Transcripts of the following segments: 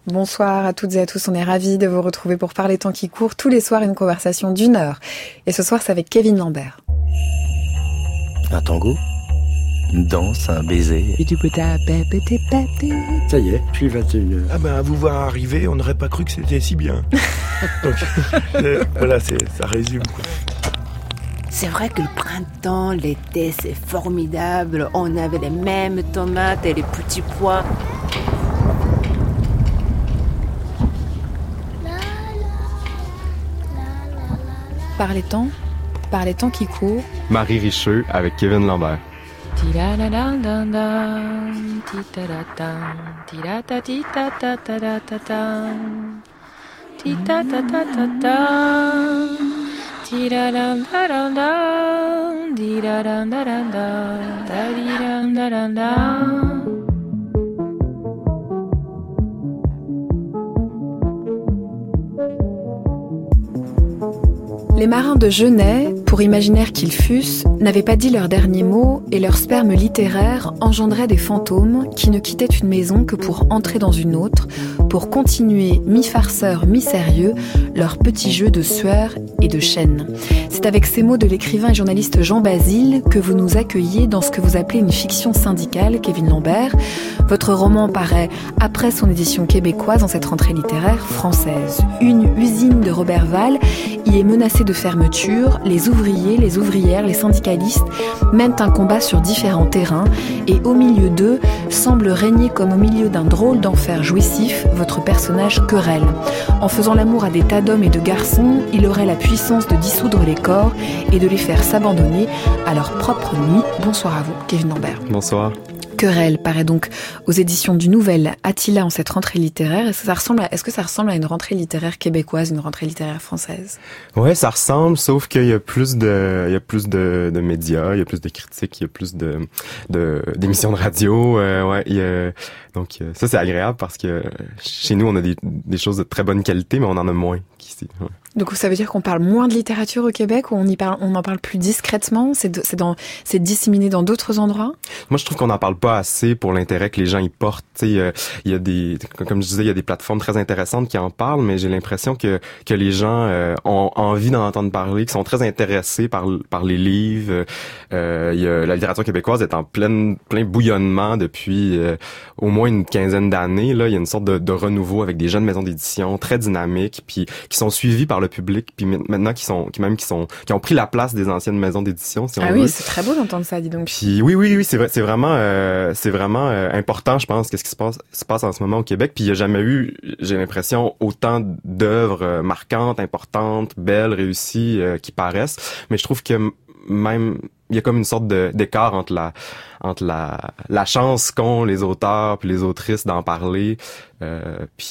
Bonsoir à toutes et à tous, on est ravis de vous retrouver pour parler temps qui court. Tous les soirs, une conversation d'1 heure. Et ce soir, c'est avec Kevin Lambert. Un tango, une danse, un baiser. Ça y est, puis 21h. Ah ben, à vous voir arriver, on n'aurait pas cru que c'était si bien. Donc, voilà, ça résume, quoi. C'est vrai que le printemps, l'été, c'est formidable. On avait les mêmes tomates et les petits pois. Par les temps qui courent. Marie Richeux avec Kevin Lambert. Les marins de Genèt, pour imaginaires qu'ils fussent, n'avaient pas dit leurs derniers mots et leur sperme littéraire engendrait des fantômes qui ne quittaient une maison que pour entrer dans une autre, pour continuer mi-farceur, mi-sérieux, leur petit jeu de sueur et de chaîne. C'est avec ces mots de l'écrivain et journaliste Jean Basile que vous nous accueillez dans ce que vous appelez une fiction syndicale, Kevin Lambert. Votre roman paraît après son édition québécoise en cette rentrée littéraire française. Une usine de Roberval y est menacée de fermeture. Les ouvriers, les ouvrières, les syndicalistes mènent un combat sur différents terrains et au milieu d'eux semble régner comme au milieu d'un drôle d'enfer jouissif votre personnage Querelle. En faisant l'amour à des tas d'hommes et de garçons, il aurait la puissance de dissoudre les corps et de les faire s'abandonner à leur propre nuit. Bonsoir à vous, Kevin Lambert. Bonsoir. Querelle paraît donc aux éditions du Nouvel Attila en cette rentrée littéraire. Est-ce que ça ressemble à une rentrée littéraire québécoise, une rentrée littéraire française? Ouais, ça ressemble, sauf qu'il y a plus de médias, il y a plus de critiques, il y a plus d'émissions de radio. Donc ça c'est agréable parce que chez nous on a des choses de très bonne qualité, mais on en a moins qu'ici. Ouais. Donc ça veut dire qu'on parle moins de littérature au Québec, ou on en parle plus discrètement? C'est disséminé dans d'autres endroits? Moi, je trouve qu'on n'en parle pas assez pour l'intérêt que les gens y portent. Il y a comme je disais, il y a des plateformes très intéressantes qui en parlent, mais j'ai l'impression que les gens ont envie d'en entendre parler, qui sont très intéressés par les livres. La littérature québécoise est en plein bouillonnement depuis au moins une quinzaine d'années. Là, il y a une sorte de renouveau avec des jeunes maisons d'édition très dynamiques, puis qui sont suivis par le public, puis maintenant qui ont pris la place des anciennes maisons d'édition, si on veut. Oui, c'est très beau d'entendre ça, dis donc. Puis oui, c'est vrai, c'est vraiment important, je pense, qu'est-ce qui se passe en ce moment au Québec. Puis il y a jamais eu, j'ai l'impression, autant d'œuvres marquantes, importantes, belles, réussies qui paraissent. Mais je trouve que même il y a comme une sorte d'écart entre la chance qu'ont les auteurs puis les autrices d'en parler, puis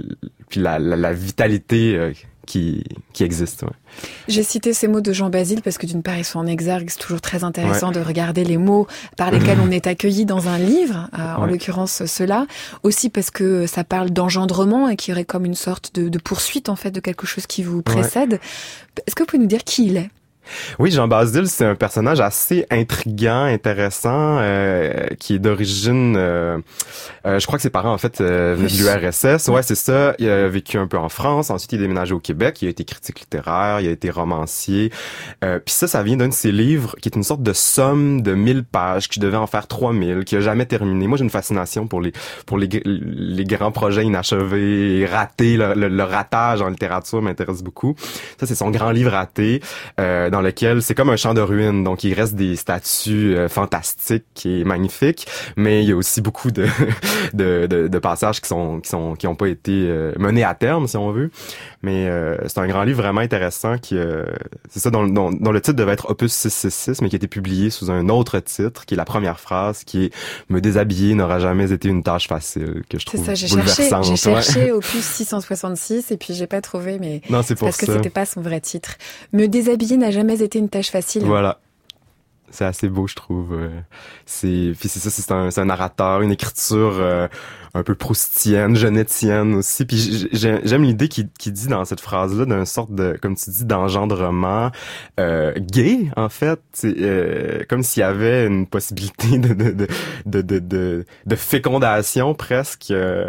la vitalité qui existe. Ouais. J'ai cité ces mots de Jean Basile parce que d'une part ils sont en exergue, c'est toujours très intéressant de regarder les mots par lesquels on est accueilli dans un livre, en l'occurrence ceux-là, aussi parce que ça parle d'engendrement et qu'il y aurait comme une sorte de poursuite en fait de quelque chose qui vous précède. Ouais. Est-ce que vous pouvez nous dire qui il est? Oui, Jean Basile, c'est un personnage assez intriguant, intéressant, qui est d'origine, je crois que ses parents en fait venaient de l'URSS. Ouais, c'est ça. Il a vécu un peu en France. Ensuite, il est déménagé au Québec. Il a été critique littéraire. Il a été romancier. Puis ça vient d'un de ses livres qui est une sorte de somme de 1000 pages qui devait en faire 3000, qui a jamais terminé. Moi, j'ai une fascination pour les grands projets inachevés, ratés. Le ratage en littérature m'intéresse beaucoup. Ça, c'est son grand livre raté. Dans lequel c'est comme un champ de ruines, donc il reste des statues fantastiques et magnifiques, mais il y a aussi beaucoup de passages qui ont pas été menés à terme, si on veut. Mais c'est un grand livre vraiment intéressant c'est ça dont le titre devait être Opus 666, mais qui a été publié sous un autre titre, qui est la première phrase, qui est Me déshabiller n'aura jamais été une tâche facile, que je trouve bouleversante. J'ai cherché Opus 666 et puis j'ai pas trouvé, mais non, c'est parce que c'était pas son vrai titre. Me déshabiller n'a jamais été une tâche facile. Voilà. C'est assez beau, je trouve. C'est un narrateur, une écriture un peu proustienne, genetienne aussi. Puis j'aime l'idée qu'il dit dans cette phrase-là d'une sorte de, comme tu dis, d'engendrement gay, en fait. Comme s'il y avait une possibilité de fécondation presque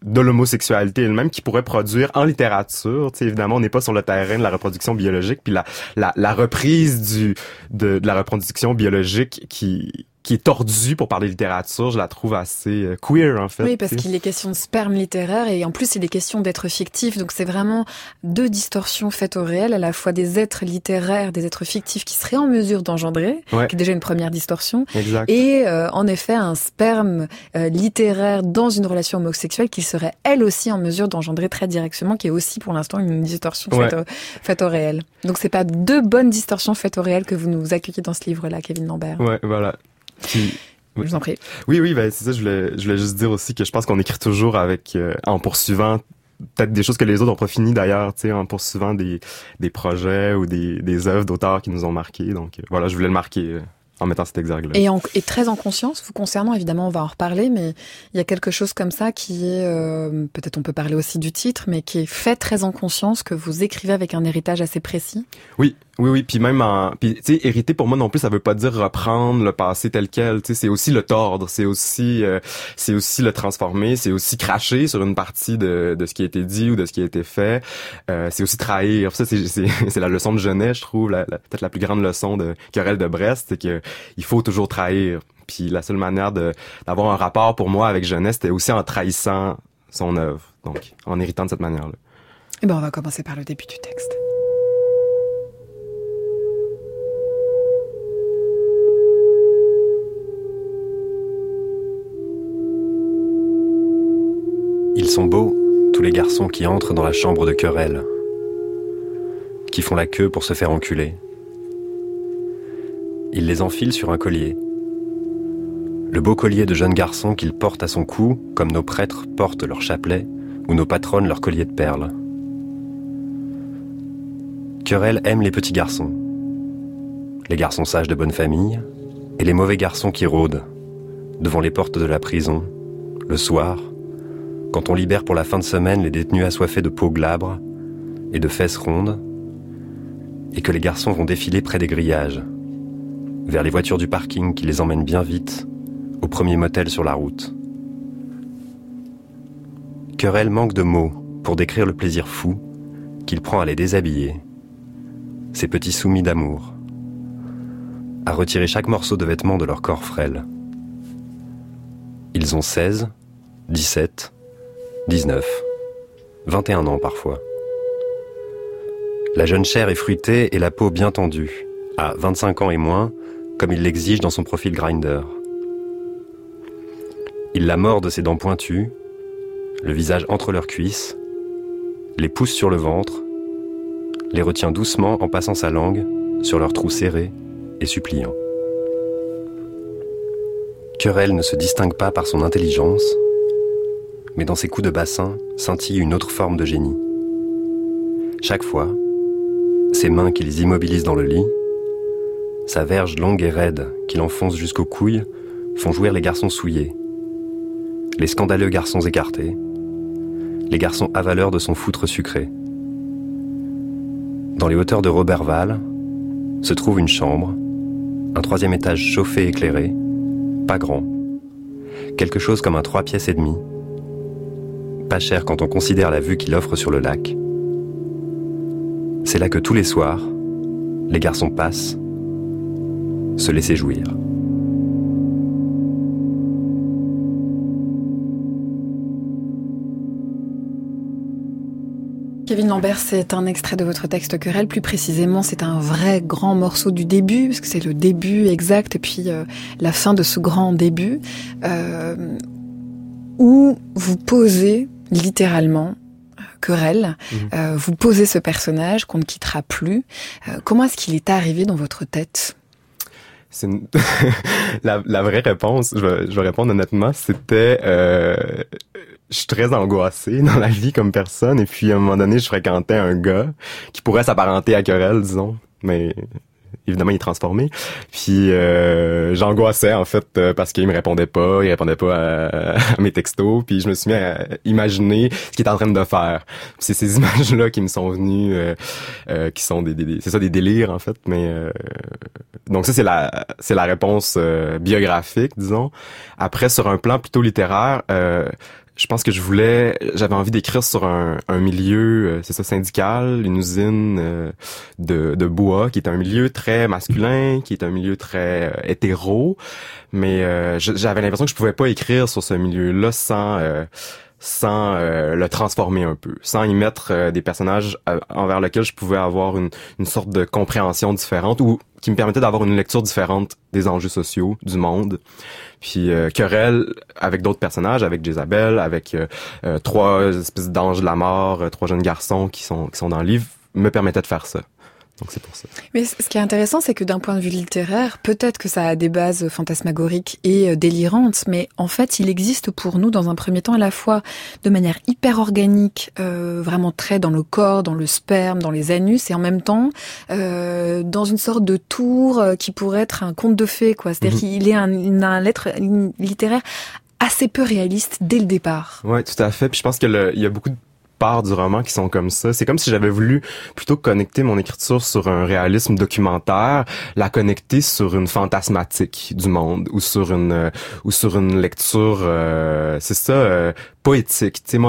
de l'homosexualité elle-même qui pourrait produire en littérature. Tu sais, évidemment, on n'est pas sur le terrain de la reproduction biologique, puis la reprise de la reproduction biologique qui est tordue pour parler littérature, je la trouve assez queer, en fait. Oui, parce qu'il est question de sperme littéraire et en plus, il est question d'être fictif. Donc, c'est vraiment deux distorsions faites au réel, à la fois des êtres littéraires, des êtres fictifs qui seraient en mesure d'engendrer, qui est déjà une première distorsion. Exact. Et en effet, un sperme littéraire dans une relation homosexuelle qui serait elle aussi en mesure d'engendrer très directement, qui est aussi pour l'instant une distorsion faite au réel. Donc, c'est pas deux bonnes distorsions faites au réel que vous nous accueillez dans ce livre-là, Kevin Lambert. Ouais, voilà. Je vous en prie. Oui, ben c'est ça. Je voulais juste dire aussi que je pense qu'on écrit toujours avec en poursuivant peut-être des choses que les autres ont pas fini d'ailleurs, tu sais, en poursuivant des projets ou des œuvres d'auteurs qui nous ont marqués. Donc voilà, je voulais le marquer en mettant cet exergue-là. Et très en conscience, vous concernant, évidemment, on va en reparler, mais il y a quelque chose comme ça qui est, peut-être on peut parler aussi du titre, mais qui est fait très en conscience, que vous écrivez avec un héritage assez précis. Oui, puis même puis tu sais, hériter pour moi non plus, ça veut pas dire reprendre le passé tel quel, tu sais, c'est aussi le tordre, c'est aussi le transformer, c'est aussi cracher sur une partie de ce qui a été dit ou de ce qui a été fait, c'est aussi trahir. Ça c'est la leçon de Genet, je trouve, peut-être la plus grande leçon de Querelle de Brest, c'est que il faut toujours trahir. Puis la seule manière d'avoir un rapport pour moi avec Genet, c'était aussi en trahissant son œuvre, donc en héritant de cette manière-là. Eh ben on va commencer par le début du texte. Ils sont beaux, tous les garçons qui entrent dans la chambre de Querelle, qui font la queue pour se faire enculer. Il les enfile sur un collier. Le beau collier de jeune garçon qu'il porte à son cou, comme nos prêtres portent leur chapelet, ou nos patronnes leur collier de perles. Querelle aime les petits garçons, les garçons sages de bonne famille, et les mauvais garçons qui rôdent, devant les portes de la prison, le soir, quand on libère pour la fin de semaine les détenus assoiffés de peau glabre et de fesses rondes, et que les garçons vont défiler près des grillages, vers les voitures du parking qui les emmènent bien vite au premier motel sur la route. Querelle manque de mots pour décrire le plaisir fou qu'il prend à les déshabiller, ces petits soumis d'amour, à retirer chaque morceau de vêtement de leur corps frêle. Ils ont 16, 17, 19, 21 ans parfois. La jeune chair est fruitée et la peau bien tendue, à 25 ans et moins, comme il l'exige dans son profil Grindr. Il la mord de ses dents pointues, le visage entre leurs cuisses, les pousse sur le ventre, les retient doucement en passant sa langue sur leurs trous serrés et suppliants. Querelle ne se distingue pas par son intelligence, mais dans ses coups de bassin scintille une autre forme de génie. Chaque fois, ses mains qui les immobilisent dans le lit, sa verge longue et raide qui l'enfonce jusqu'aux couilles, font jouir les garçons souillés, les scandaleux garçons écartés, les garçons avaleurs de son foutre sucré. Dans les hauteurs de Roberval se trouve une chambre, un 3e étage chauffé et éclairé, pas grand, quelque chose comme un 3 pièces et demi, pas cher quand on considère la vue qu'il offre sur le lac. C'est là que tous les soirs, les garçons passent, se laisser jouir. Kevin Lambert, c'est un extrait de votre texte Querelle. Plus précisément, c'est un vrai grand morceau du début, parce que c'est le début exact et puis la fin de ce grand début, où vous posez littéralement Querelle, vous posez ce personnage qu'on ne quittera plus. Comment est-ce qu'il est arrivé dans votre tête ? C'est la vraie réponse, je vais répondre honnêtement, c'était je suis très angoissé dans la vie comme personne, et puis à un moment donné je fréquentais un gars qui pourrait s'apparenter à Querelle, disons, mais évidemment, il est transformé. Puis j'angoissais, en fait, parce qu'il me répondait pas à mes textos. Puis je me suis mis à imaginer ce qu'il est en train de faire. Puis c'est ces images-là qui me sont venues, qui sont c'est ça, des délires, en fait. Mais donc ça, c'est la réponse biographique, disons. Après, sur un plan plutôt littéraire, je pense que j'avais envie d'écrire sur un milieu, c'est ça, syndical, une usine de bois, qui est un milieu très masculin, qui est un milieu très hétéro, mais j'avais l'impression que je pouvais pas écrire sur ce milieu-là sans le transformer un peu, sans y mettre des personnages envers lesquels je pouvais avoir une sorte de compréhension différente ou qui me permettait d'avoir une lecture différente des enjeux sociaux, du monde. Puis querelle avec d'autres personnages, avec Jezabel, avec 3 espèces d'anges de la mort, 3 jeunes garçons qui sont dans le livre, me permettait de faire ça. Donc c'est pour ça. Mais ce qui est intéressant, c'est que d'un point de vue littéraire, peut-être que ça a des bases fantasmagoriques et délirantes, mais en fait, il existe pour nous, dans un premier temps, à la fois de manière hyper organique, vraiment très dans le corps, dans le sperme, dans les anus, et en même temps, dans une sorte de tour qui pourrait être un conte de fées, quoi. C'est-à-dire qu'il est un lettre littéraire assez peu réaliste dès le départ. Ouais, tout à fait. Puis je pense que il y a beaucoup de parts du roman qui sont comme ça. C'est comme si j'avais voulu plutôt connecter mon écriture sur un réalisme documentaire, la connecter sur une fantasmatique du monde ou sur une lecture c'est ça poétique. Tu sais, moi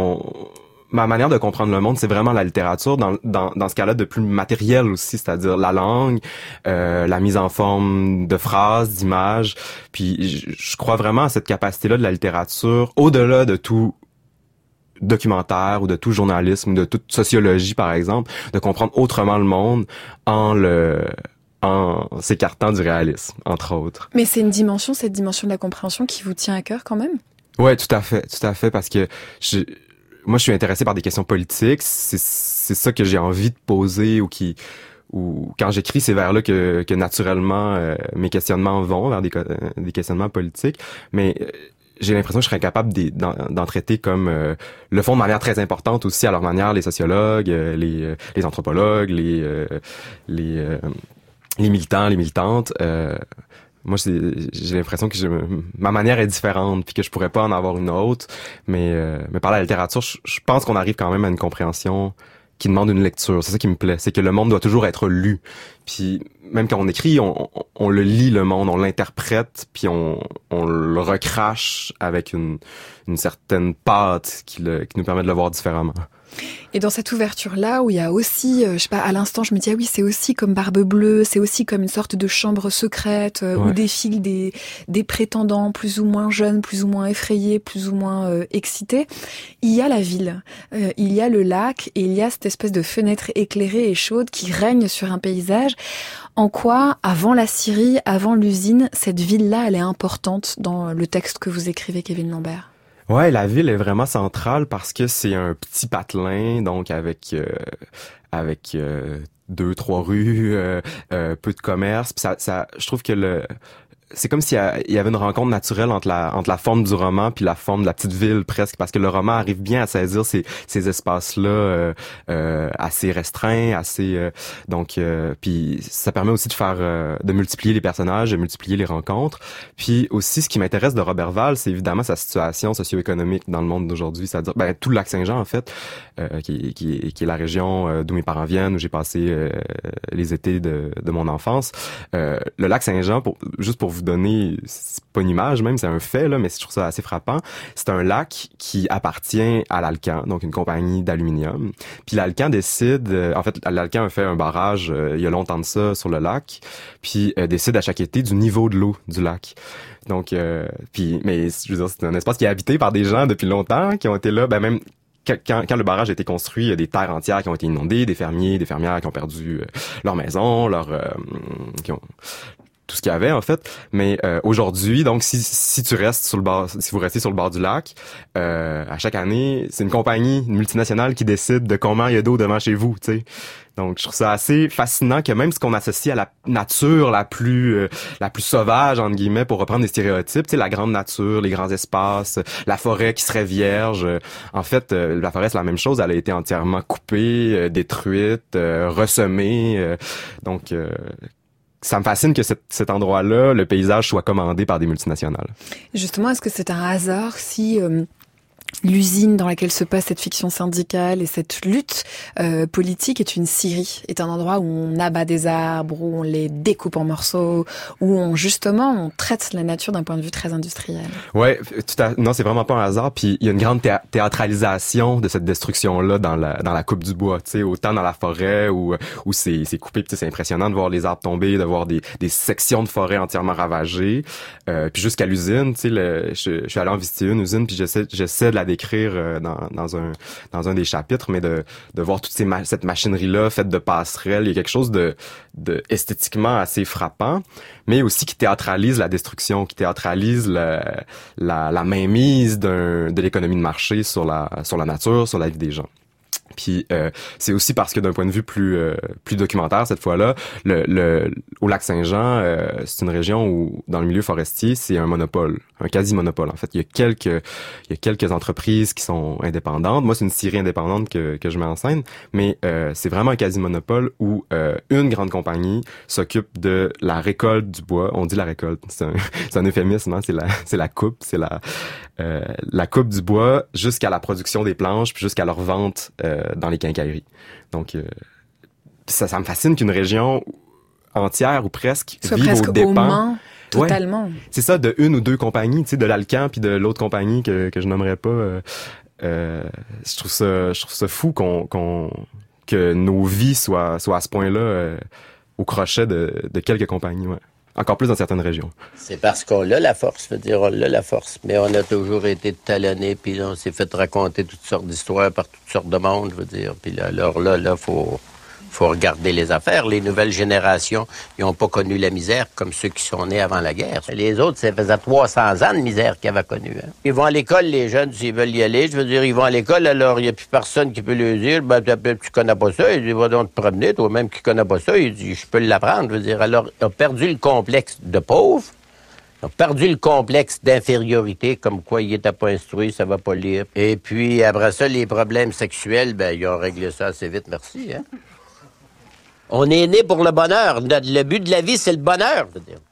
ma manière de comprendre le monde, c'est vraiment la littérature dans ce cas-là de plus matériel aussi, c'est-à-dire la langue, la mise en forme de phrases, d'images. Puis je crois vraiment à cette capacité-là de la littérature, au-delà de tout documentaire ou de tout journalisme ou de toute sociologie, par exemple, de comprendre autrement le monde en s'écartant du réalisme, entre autres. Mais c'est cette dimension de la compréhension qui vous tient à cœur quand même? Ouais, tout à fait, parce que moi, je suis intéressé par des questions politiques. C'est ça que j'ai envie de poser ou quand j'écris, c'est vers là que naturellement mes questionnements vont, vers des questionnements politiques. Mais j'ai l'impression que je serais capable d'en traiter comme le font de manière très importante aussi à leur manière les sociologues, les anthropologues, les militants, les militantes. Moi, j'ai l'impression que ma manière est différente puis que je pourrais pas en avoir une autre. Mais par la littérature, je pense qu'on arrive quand même à une compréhension qui demande une lecture. C'est ça qui me plaît. C'est que le monde doit toujours être lu. Puis même quand on écrit, on le lit, le monde, on l'interprète, puis on le recrache avec une certaine pâte qui nous permet de le voir différemment. Et dans cette ouverture-là, où il y a aussi, je sais pas, à l'instant, je me dis, ah oui, c'est aussi comme Barbe Bleue, c'est aussi comme une sorte de chambre secrète, où défilent des prétendants plus ou moins jeunes, plus ou moins effrayés, plus ou moins excités. Il y a la ville, il y a le lac, et il y a cette espèce de fenêtre éclairée et chaude qui règne sur un paysage. En quoi, avant la Syrie, avant l'usine, cette ville-là, elle est importante dans le texte que vous écrivez, Kevin Lambert? Ouais, la ville est vraiment centrale parce que c'est un petit patelin, donc avec 2-3 rues, peu de commerce. Puis ça, je trouve que c'est comme s'il y avait une rencontre naturelle entre la forme du roman puis la forme de la petite ville presque, parce que le roman arrive bien à saisir ces espaces-là assez restreints, donc puis ça permet aussi de multiplier les personnages, de multiplier les rencontres. Puis aussi, ce qui m'intéresse de Robert Wall, c'est évidemment sa situation socio-économique dans le monde d'aujourd'hui, c'est-à-dire tout le Lac-Saint-Jean en fait, qui est la région d'où mes parents viennent, où j'ai passé les étés de mon enfance. Le Lac-Saint-Jean, juste pour vous donner, c'est pas une image même, c'est un fait là, mais je trouve ça assez frappant. C'est un lac qui appartient à l'Alcan, donc une compagnie d'aluminium. Puis l'Alcan décide, en fait, l'Alcan a fait un barrage il y a longtemps de ça sur le lac, puis décide à chaque été du niveau de l'eau du lac. Donc, mais je veux dire, c'est un espace qui est habité par des gens depuis longtemps, qui ont été là, même quand le barrage a été construit, il y a des terres entières qui ont été inondées, des fermiers, des fermières qui ont perdu leur maison, tout ce qu'il y avait en fait, mais aujourd'hui, donc si tu restes sur le bord, si vous restez sur le bord du lac, à chaque année, c'est une compagnie, une multinationale qui décide de combien il y a d'eau devant chez vous, tu sais. Donc je trouve ça assez fascinant que même ce qu'on associe à la nature la plus sauvage entre guillemets, pour reprendre des stéréotypes, tu sais, la grande nature, les grands espaces, la forêt qui serait vierge, en fait la forêt c'est la même chose, elle a été entièrement coupée, détruite, ressemée, donc ça me fascine que cet endroit-là, le paysage soit commandé par des multinationales. Justement, est-ce que c'est un hasard si l'usine dans laquelle se passe cette fiction syndicale et cette lutte politique est une scierie, est un endroit où on abat des arbres, où on les découpe en morceaux, où on traite la nature d'un point de vue très industriel? Ouais, non, c'est vraiment pas un hasard. Puis il y a une grande théâtralisation de cette destruction-là dans la coupe du bois. Tu sais, autant dans la forêt où c'est coupé. Puis c'est impressionnant de voir les arbres tomber, de voir des sections de forêt entièrement ravagées. Puis jusqu'à l'usine, tu sais, je suis allé en visiter une usine, puis j'essaie de la décrire dans un des chapitres, mais de voir toute cette machinerie-là faite de passerelles, il y a quelque chose de esthétiquement assez frappant, mais aussi qui théâtralise la destruction, qui théâtralise la mainmise de l'économie de marché sur la nature, sur la vie des gens. Puis c'est aussi parce que d'un point de vue plus documentaire cette fois-là, au lac Saint-Jean, c'est une région où dans le milieu forestier, c'est un monopole, un quasi-monopole. En fait, il y a quelques entreprises qui sont indépendantes. Moi, c'est une scierie indépendante que je mets en scène, mais c'est vraiment un quasi-monopole où une grande compagnie s'occupe de la récolte du bois. On dit la récolte, c'est un euphémisme, hein? C'est la coupe, c'est la coupe du bois jusqu'à la production des planches, puis jusqu'à leur vente dans les quincailleries. Donc, ça me fascine qu'une région entière ou presque vive aux dépens. Aux mains, totalement. Ouais, c'est ça, de une ou deux compagnies, tu sais, de l'Alcan puis de l'autre compagnie que je nommerai pas. Je trouve ça fou que nos vies soient à ce point-là au crochet de quelques compagnies. Ouais. Encore plus dans certaines régions. C'est parce qu'on a la force, je veux dire, on a la force. Mais on a toujours été talonnés, puis on s'est fait raconter toutes sortes d'histoires par toutes sortes de monde, je veux dire. Puis là, alors là, faut regarder les affaires. Les nouvelles générations, ils n'ont pas connu la misère comme ceux qui sont nés avant la guerre. Les autres, ça faisait 300 ans de misère qu'ils avaient connu. Hein. Ils vont à l'école, les jeunes, s'ils veulent y aller. Je veux dire, ils vont à l'école, alors il n'y a plus personne qui peut leur dire, tu connais pas ça. Il dit, va donc te promener, toi-même qui connais pas ça. Il dit, je peux l'apprendre. Je veux dire, alors, ils ont perdu le complexe de pauvre. Ils ont perdu le complexe d'infériorité, comme quoi ils n'étaient pas instruits, ça va pas lire. Et puis, après ça, les problèmes sexuels, ils ont réglé ça assez vite, merci, hein. On est né pour le bonheur. Le but de la vie, c'est le bonheur, je veux dire.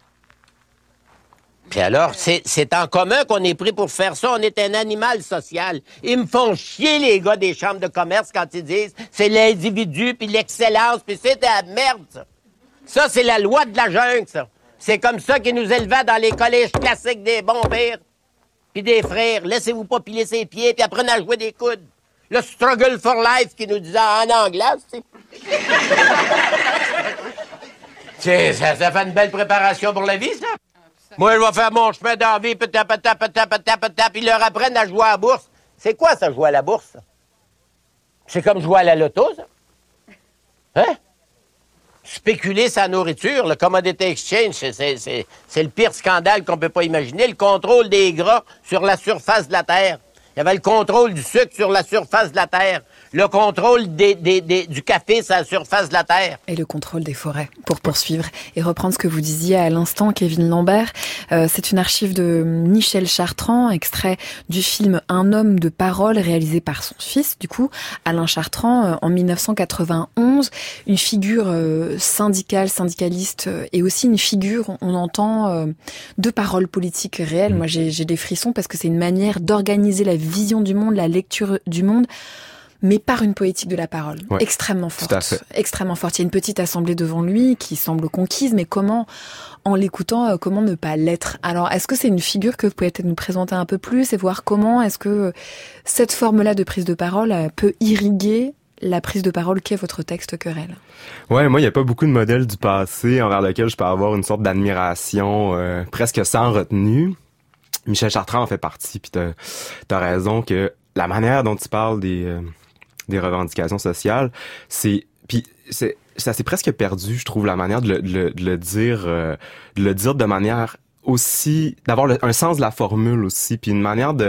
Puis alors, c'est en commun qu'on est pris pour faire ça. On est un animal social. Ils me font chier, les gars des chambres de commerce, quand ils disent c'est l'individu, puis l'excellence, puis c'est de la merde, ça. Ça, c'est la loi de la jungle, ça. C'est comme ça qu'ils nous élevaient dans les collèges classiques des bons pères, puis des frères. Laissez-vous pas piler ses pieds, puis apprenez à jouer des coudes. Le struggle for life qui nous disait en anglais, tu sais. Ça fait une belle préparation pour la vie, ça. Moi, je vais faire mon chemin dans la vie, puis ils leur apprennent à jouer à la bourse. C'est quoi, ça, jouer à la bourse? Ça? C'est comme jouer à la loto, ça. Hein? Spéculer sa nourriture, le commodity exchange, c'est le pire scandale qu'on peut pas imaginer. Le contrôle des gras sur la surface de la Terre. Il y avait le contrôle du sucre sur la surface de la Terre. Le contrôle du café sur la surface de la Terre. Et le contrôle des forêts, pour poursuivre et reprendre ce que vous disiez à l'instant, Kevin Lambert. C'est une archive de Michel Chartrand, extrait du film Un homme de parole, réalisé par son fils, du coup, Alain Chartrand, en 1991. Une figure syndicaliste, et aussi une figure, on entend, de parole politique réelle. Moi, j'ai des frissons parce que c'est une manière d'organiser la vision du monde, la lecture du monde, mais par une poétique de la parole, ouais, extrêmement forte. Tout à fait. Extrêmement forte. Il y a une petite assemblée devant lui qui semble conquise, mais comment, en l'écoutant, comment ne pas l'être? Alors, est-ce que c'est une figure que vous pouvez peut-être nous présenter un peu plus et voir comment est-ce que cette forme-là de prise de parole peut irriguer la prise de parole qu'est votre texte Querelle? Ouais, moi, il n'y a pas beaucoup de modèles du passé envers lequel je peux avoir une sorte d'admiration presque sans retenue. Michel Chartrand en fait partie, puis t'as raison que la manière dont tu parles des revendications sociales, ça s'est presque perdu, je trouve, la manière de le dire de manière aussi, d'avoir un sens de la formule aussi, puis une manière de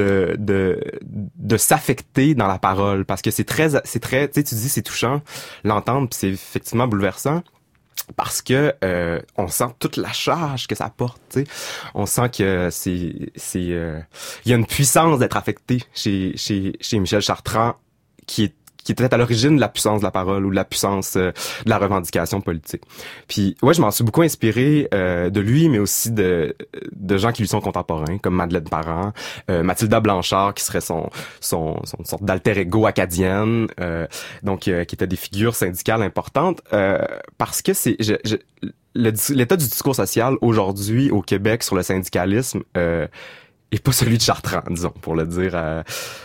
s'affecter dans la parole, parce que c'est très, tu sais, tu dis c'est touchant l'entendre, puis c'est effectivement bouleversant. Parce que on sent toute la charge que ça porte, tu sais. On sent que il y a une puissance d'être affecté chez Michel Chartrand qui qui était à l'origine de la puissance de la parole ou de la puissance de la revendication politique. Puis ouais, je m'en suis beaucoup inspiré de lui, mais aussi de gens qui lui sont contemporains, comme Madeleine Parent, Mathilda Blanchard, qui serait son sorte d'alter ego acadienne, donc qui étaient des figures syndicales importantes, parce que l'état du discours social aujourd'hui au Québec sur le syndicalisme est pas celui de Chartrand, disons, pour le dire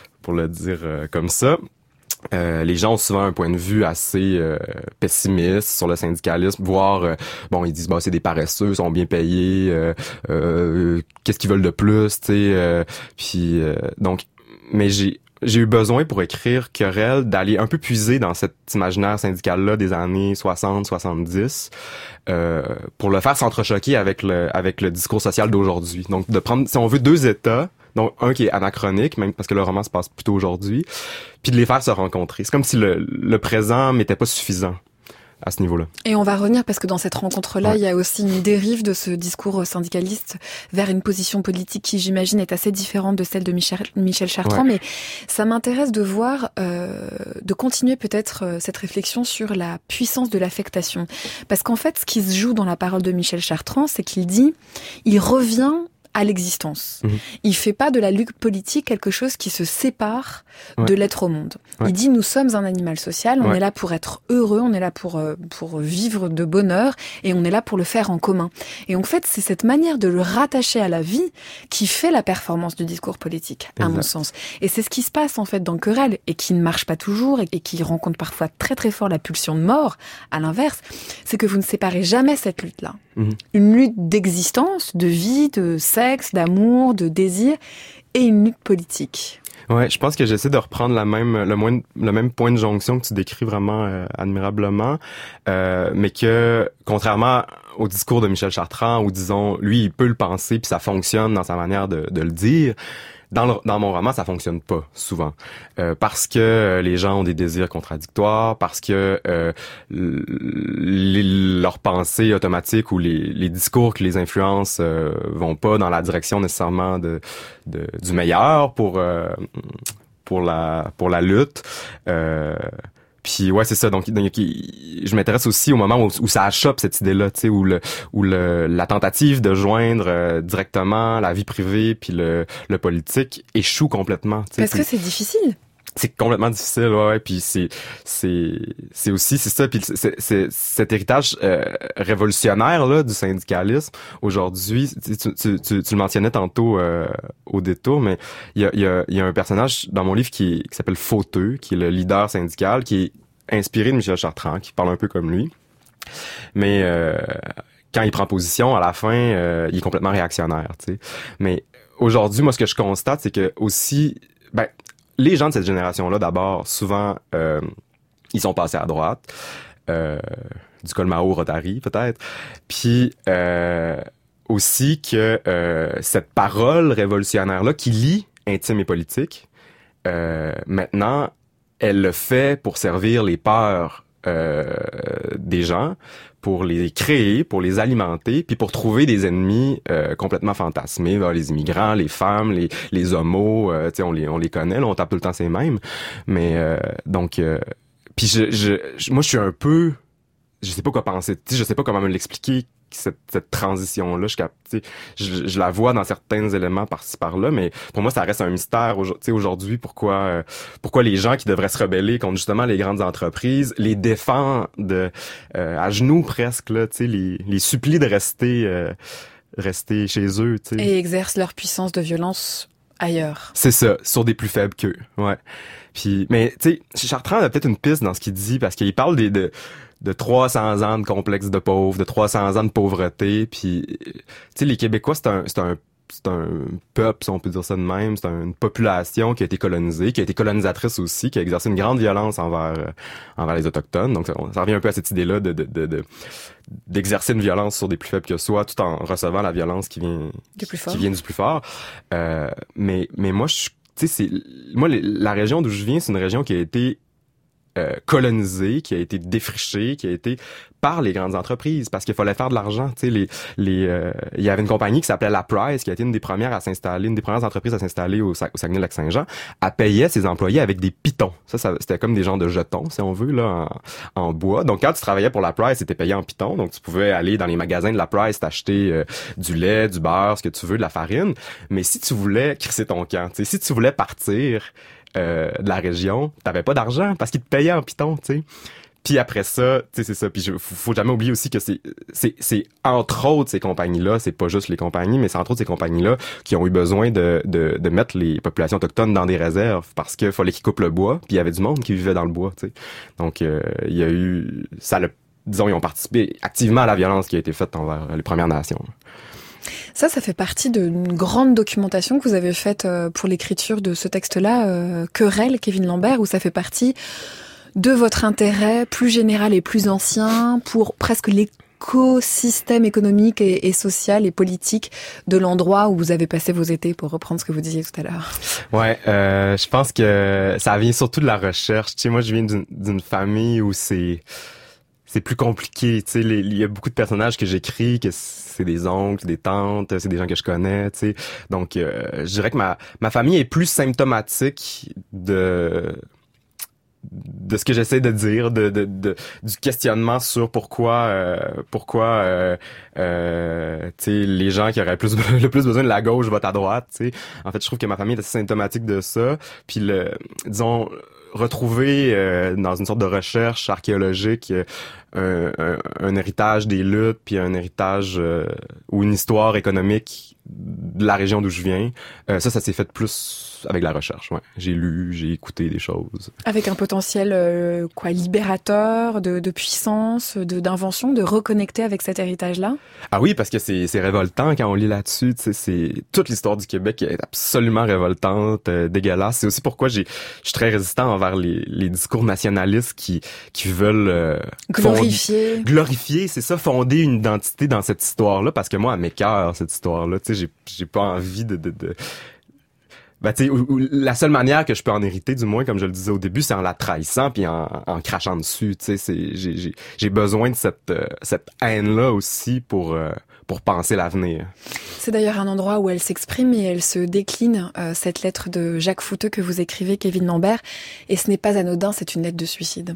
comme ça. Les gens ont souvent un point de vue assez pessimiste sur le syndicalisme, voire ils disent c'est des paresseux, ils sont bien payés, qu'est-ce qu'ils veulent de plus, tu sais, puis donc mais j'ai eu besoin pour écrire Querelle d'aller un peu puiser dans cet imaginaire syndical-là des années 60-70 pour le faire s'entrechoquer avec le discours social d'aujourd'hui. Donc de prendre, si on veut, deux états, donc un qui est anachronique, même parce que le roman se passe plutôt aujourd'hui, puis de les faire se rencontrer. C'est comme si le présent n'était pas suffisant à ce niveau-là. Et on va revenir parce que dans cette rencontre-là, il y a aussi une dérive de ce discours syndicaliste vers une position politique qui, j'imagine, est assez différente de celle de Michel Chartrand. Mais ça m'intéresse de voir, de continuer peut-être cette réflexion sur la puissance de l'affectation. Parce qu'en fait, ce qui se joue dans la parole de Michel Chartrand, c'est qu'il dit, il revient à l'existence. Il fait pas de la lutte politique quelque chose qui se sépare de l'être au monde. Il dit, nous sommes un animal social, on est là pour être heureux, on est là pour vivre de bonheur, et on est là pour le faire en commun. Et en fait, c'est cette manière de le rattacher à la vie qui fait la performance du discours politique, à mon sens. Et c'est ce qui se passe, en fait, dans Querelle, et qui ne marche pas toujours, et qui rencontre parfois très très fort la pulsion de mort, à l'inverse, c'est que vous ne séparez jamais cette lutte-là. Une lutte d'existence, de vie, de sexe, d'amour, de désir, et une lutte politique. Ouais, je pense que j'essaie de reprendre le même point de jonction que tu décris vraiment admirablement, mais que contrairement au discours de Michel Chartrand, où disons lui il peut le penser puis ça fonctionne dans sa manière de le dire. Dans mon roman, ça fonctionne pas souvent parce que les gens ont des désirs contradictoires, parce que leurs pensées automatiques ou les discours qui les influencent vont pas dans la direction nécessairement du meilleur pour la lutte. Puis ouais, c'est ça. Donc je m'intéresse aussi au moment où ça achoppe cette idée-là, tu sais, où la tentative de joindre directement la vie privée puis le politique échoue complètement. Parce que c'est difficile. C'est complètement difficile, ouais. Puis c'est aussi c'est ça. Puis c'est cet héritage révolutionnaire là du syndicalisme aujourd'hui. Tu le mentionnais tantôt au détour, mais il y a un personnage dans mon livre qui s'appelle Fauteux, qui est le leader syndical, qui est inspiré de Michel Chartrand, qui parle un peu comme lui, mais quand il prend position à la fin, il est complètement réactionnaire, tu sais. Mais aujourd'hui, moi, ce que je constate, c'est que aussi, les gens de cette génération-là, d'abord, souvent, ils sont passés à droite, du Colmao Rotary, peut-être. Puis aussi que cette parole révolutionnaire-là, qui lie intime et politique, maintenant, elle le fait pour servir les peurs des gens, pour les créer, pour les alimenter, puis pour trouver des ennemis complètement fantasmés, les immigrants, les femmes, les homos, tu sais, on les connaît, là, on tape tout le temps ces mêmes. Mais donc, puis moi je suis un peu, je sais pas quoi penser, tu sais, je sais pas comment me l'expliquer cette transition-là, je la vois dans certains éléments par-ci par-là, mais pour moi ça reste un mystère aujourd'hui pourquoi les gens qui devraient se rebeller contre justement les grandes entreprises les défendent à genoux presque là, les supplient de rester chez eux, t'sais. Et exercent leur puissance de violence ailleurs. C'est ça, sur des plus faibles qu'eux, ouais. Puis, mais tu sais, Chartrand a peut-être une piste dans ce qu'il dit parce qu'il parle de 300 ans de complexe de pauvre, de 300 ans de pauvreté, puis tu sais, les Québécois, c'est un peuple, si on peut dire ça de même, c'est une population qui a été colonisée, qui a été colonisatrice aussi, qui a exercé une grande violence envers les Autochtones. Donc ça revient un peu à cette idée-là d'exercer une violence sur des plus faibles que soi, tout en recevant la violence qui vient du plus fort. Mais moi, la région d'où je viens, c'est une région qui a été colonisé, qui a été défriché, qui a été par les grandes entreprises, parce qu'il fallait faire de l'argent. Tu sais, il y avait une compagnie qui s'appelait La Price, qui a été une des premières entreprises à s'installer au Saguenay-Lac-Saint-Jean. Elle payait ses employés avec des pitons. Ça c'était comme des genres de jetons, si on veut, là, en bois. Donc, quand tu travaillais pour La Price, c'était payé en pitons. Donc, tu pouvais aller dans les magasins de La Price, t'acheter du lait, du beurre, ce que tu veux, de la farine. Mais si tu voulais crisser ton camp, tu sais, si tu voulais partir de la région, t'avais pas d'argent parce qu'ils te payaient en piton, tu sais. Puis après ça, tu sais, c'est ça. Puis faut jamais oublier aussi que c'est entre autres ces compagnies-là, c'est pas juste les compagnies, mais c'est entre autres ces compagnies-là qui ont eu besoin de mettre les populations autochtones dans des réserves parce qu'il fallait qu'ils coupent le bois. Puis il y avait du monde qui vivait dans le bois, tu sais. Donc il y a eu disons, ils ont participé activement à la violence qui a été faite envers les Premières Nations. Ça fait partie d'une grande documentation que vous avez faite pour l'écriture de ce texte-là, Querelle, Kevin Lambert, où ça fait partie de votre intérêt plus général et plus ancien pour presque l'écosystème économique et social et politique de l'endroit où vous avez passé vos étés, pour reprendre ce que vous disiez tout à l'heure. Ouais, je pense que ça vient surtout de la recherche. Tu sais, moi, je viens d'une famille où c'est plus compliqué, tu sais, il y a beaucoup de personnages que j'écris, que c'est des oncles, des tantes, c'est des gens que je connais, tu sais. Donc, je dirais que ma famille est plus symptomatique de ce que j'essaie de dire, du questionnement sur pourquoi tu sais, les gens qui auraient le plus besoin de la gauche votent à droite, tu sais. En fait, je trouve que ma famille est assez symptomatique de ça. Puis disons, retrouver dans une sorte de recherche archéologique un héritage des luttes, puis un héritage ou une histoire économique de la région d'où je viens, ça s'est fait plus avec la recherche. Ouais. J'ai lu, j'ai écouté des choses. Avec un potentiel libérateur, de puissance, d'invention, de reconnecter avec cet héritage-là? Ah oui, parce que c'est révoltant quand on lit là-dessus. Tu sais, c'est toute l'histoire du Québec qui est absolument révoltante, dégueulasse. C'est aussi pourquoi je suis très résistant envers les discours nationalistes qui veulent glorifier, c'est ça, fonder une identité dans cette histoire-là, parce que moi, elle m'écoeure, cette histoire-là. Tu sais, j'ai pas envie de ben, tu sais, la seule manière que je peux en hériter, du moins, comme je le disais au début, c'est en la trahissant puis en crachant dessus. Tu sais, j'ai besoin de cette haine-là aussi pour penser l'avenir. C'est d'ailleurs un endroit où elle s'exprime et elle se décline, cette lettre de Jacques Fouteux que vous écrivez, Kevin Lambert, et ce n'est pas anodin, c'est une lettre de suicide.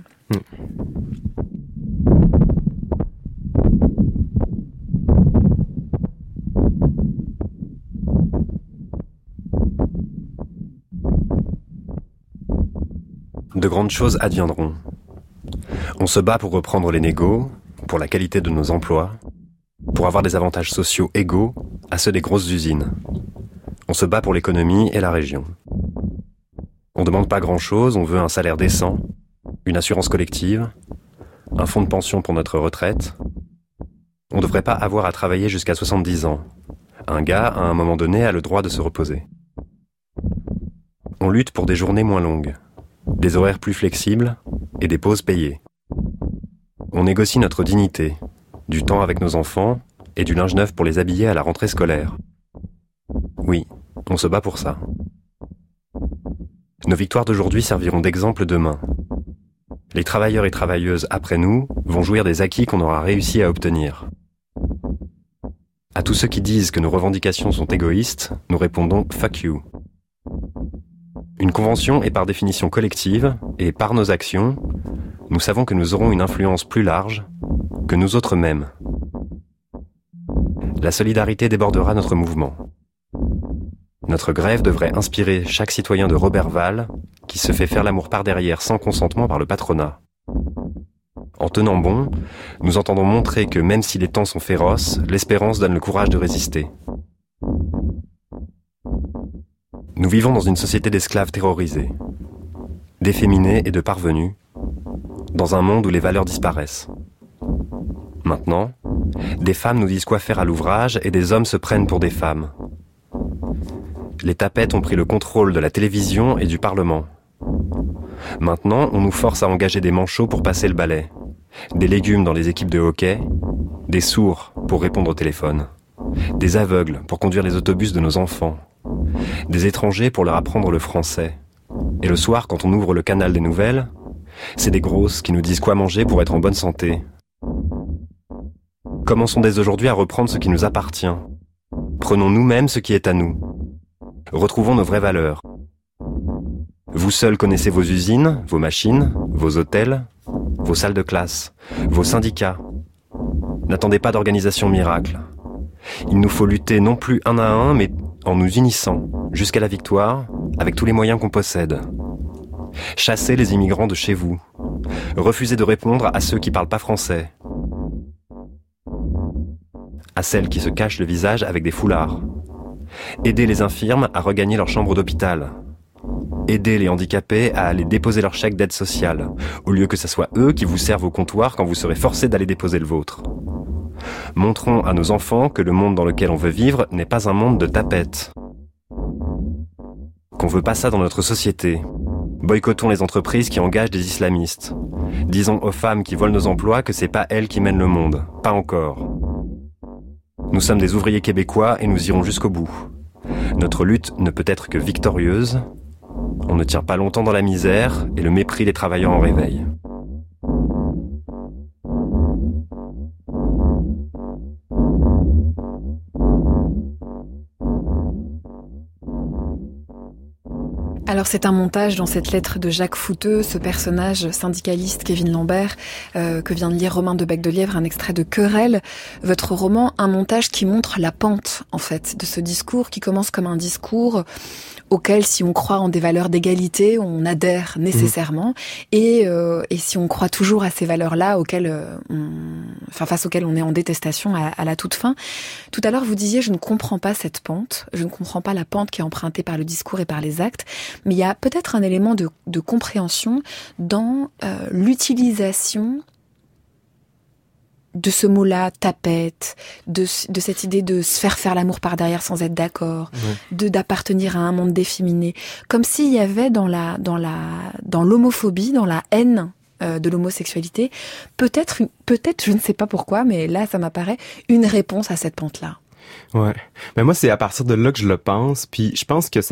De grandes choses adviendront. On se bat pour reprendre les négos, pour la qualité de nos emplois, pour avoir des avantages sociaux égaux à ceux des grosses usines. On se bat pour l'économie et la région. On ne demande pas grand-chose, on veut un salaire décent, une assurance collective, un fonds de pension pour notre retraite. On ne devrait pas avoir à travailler jusqu'à 70 ans. Un gars, à un moment donné, a le droit de se reposer. On lutte pour des journées moins longues, des horaires plus flexibles et des pauses payées. On négocie notre dignité, du temps avec nos enfants et du linge neuf pour les habiller à la rentrée scolaire. Oui, on se bat pour ça. Nos victoires d'aujourd'hui serviront d'exemple demain. Les travailleurs et travailleuses après nous vont jouir des acquis qu'on aura réussi à obtenir. À tous ceux qui disent que nos revendications sont égoïstes, nous répondons « fuck you ». Une convention est par définition collective, et par nos actions, nous savons que nous aurons une influence plus large que nous autres mêmes. La solidarité débordera notre mouvement. Notre grève devrait inspirer chaque citoyen de Roberval qui se fait faire l'amour par derrière sans consentement par le patronat. En tenant bon, nous entendons montrer que même si les temps sont féroces, l'espérance donne le courage de résister. Nous vivons dans une société d'esclaves terrorisés, d'efféminés et de parvenus, dans un monde où les valeurs disparaissent. Maintenant, des femmes nous disent quoi faire à l'ouvrage et des hommes se prennent pour des femmes. Les tapettes ont pris le contrôle de la télévision et du Parlement. Maintenant, on nous force à engager des manchots pour passer le balai, des légumes dans les équipes de hockey, des sourds pour répondre au téléphone, des aveugles pour conduire les autobus de nos enfants, des étrangers pour leur apprendre le français. Et le soir, quand on ouvre le canal des nouvelles, C'est des grosses qui nous disent quoi manger pour être en bonne santé. Commençons dès aujourd'hui à reprendre ce qui nous appartient. Prenons nous-mêmes ce qui est à nous. Retrouvons nos vraies valeurs. Vous seuls connaissez vos usines, vos machines, vos hôtels, vos salles de classe, vos syndicats. N'attendez pas d'organisation miracle. Il nous faut lutter non plus un à un, mais en nous unissant, jusqu'à la victoire, avec tous les moyens qu'on possède. Chassez les immigrants de chez vous. Refusez de répondre à ceux qui parlent pas français. À celles qui se cachent le visage avec des foulards. Aidez les infirmes à regagner leur chambre d'hôpital. Aidez les handicapés à aller déposer leur chèque d'aide sociale, au lieu que ce soit eux qui vous servent au comptoir quand vous serez forcés d'aller déposer le vôtre. Montrons à nos enfants que le monde dans lequel on veut vivre n'est pas un monde de tapettes. Qu'on veut pas ça dans notre société. Boycottons les entreprises qui engagent des islamistes. Disons aux femmes qui volent nos emplois que c'est pas elles qui mènent le monde. Pas encore. Nous sommes des ouvriers québécois et nous irons jusqu'au bout. Notre lutte ne peut être que victorieuse. On ne tient pas longtemps dans la misère et le mépris des travailleurs en réveil. Alors c'est un montage dans cette lettre de Jacques Fouteux, ce personnage syndicaliste Kevin Lambert, que vient de lire Romain de Bec-de-Lièvre, un extrait de Querelle. Votre roman, un montage qui montre la pente, en fait, de ce discours qui commence comme un discours auquel, si on croit en des valeurs d'égalité, on adhère nécessairement. Et si on croit toujours à ces valeurs-là, face auxquelles on est en détestation à la toute fin. Tout à l'heure, vous disiez, je ne comprends pas cette pente. Je ne comprends pas la pente qui est empruntée par le discours et par les actes. Mais il y a peut-être un élément de compréhension dans l'utilisation de ce mot-là, tapette, de cette idée de se faire l'amour par derrière sans être d'accord, d'appartenir à un monde déféminé, comme s'il y avait dans l'homophobie, dans la haine de l'homosexualité, peut-être, je ne sais pas pourquoi, mais là ça m'apparaît, une réponse à cette pente-là. Ouais. Mais moi, c'est à partir de là que je le pense, puis je pense que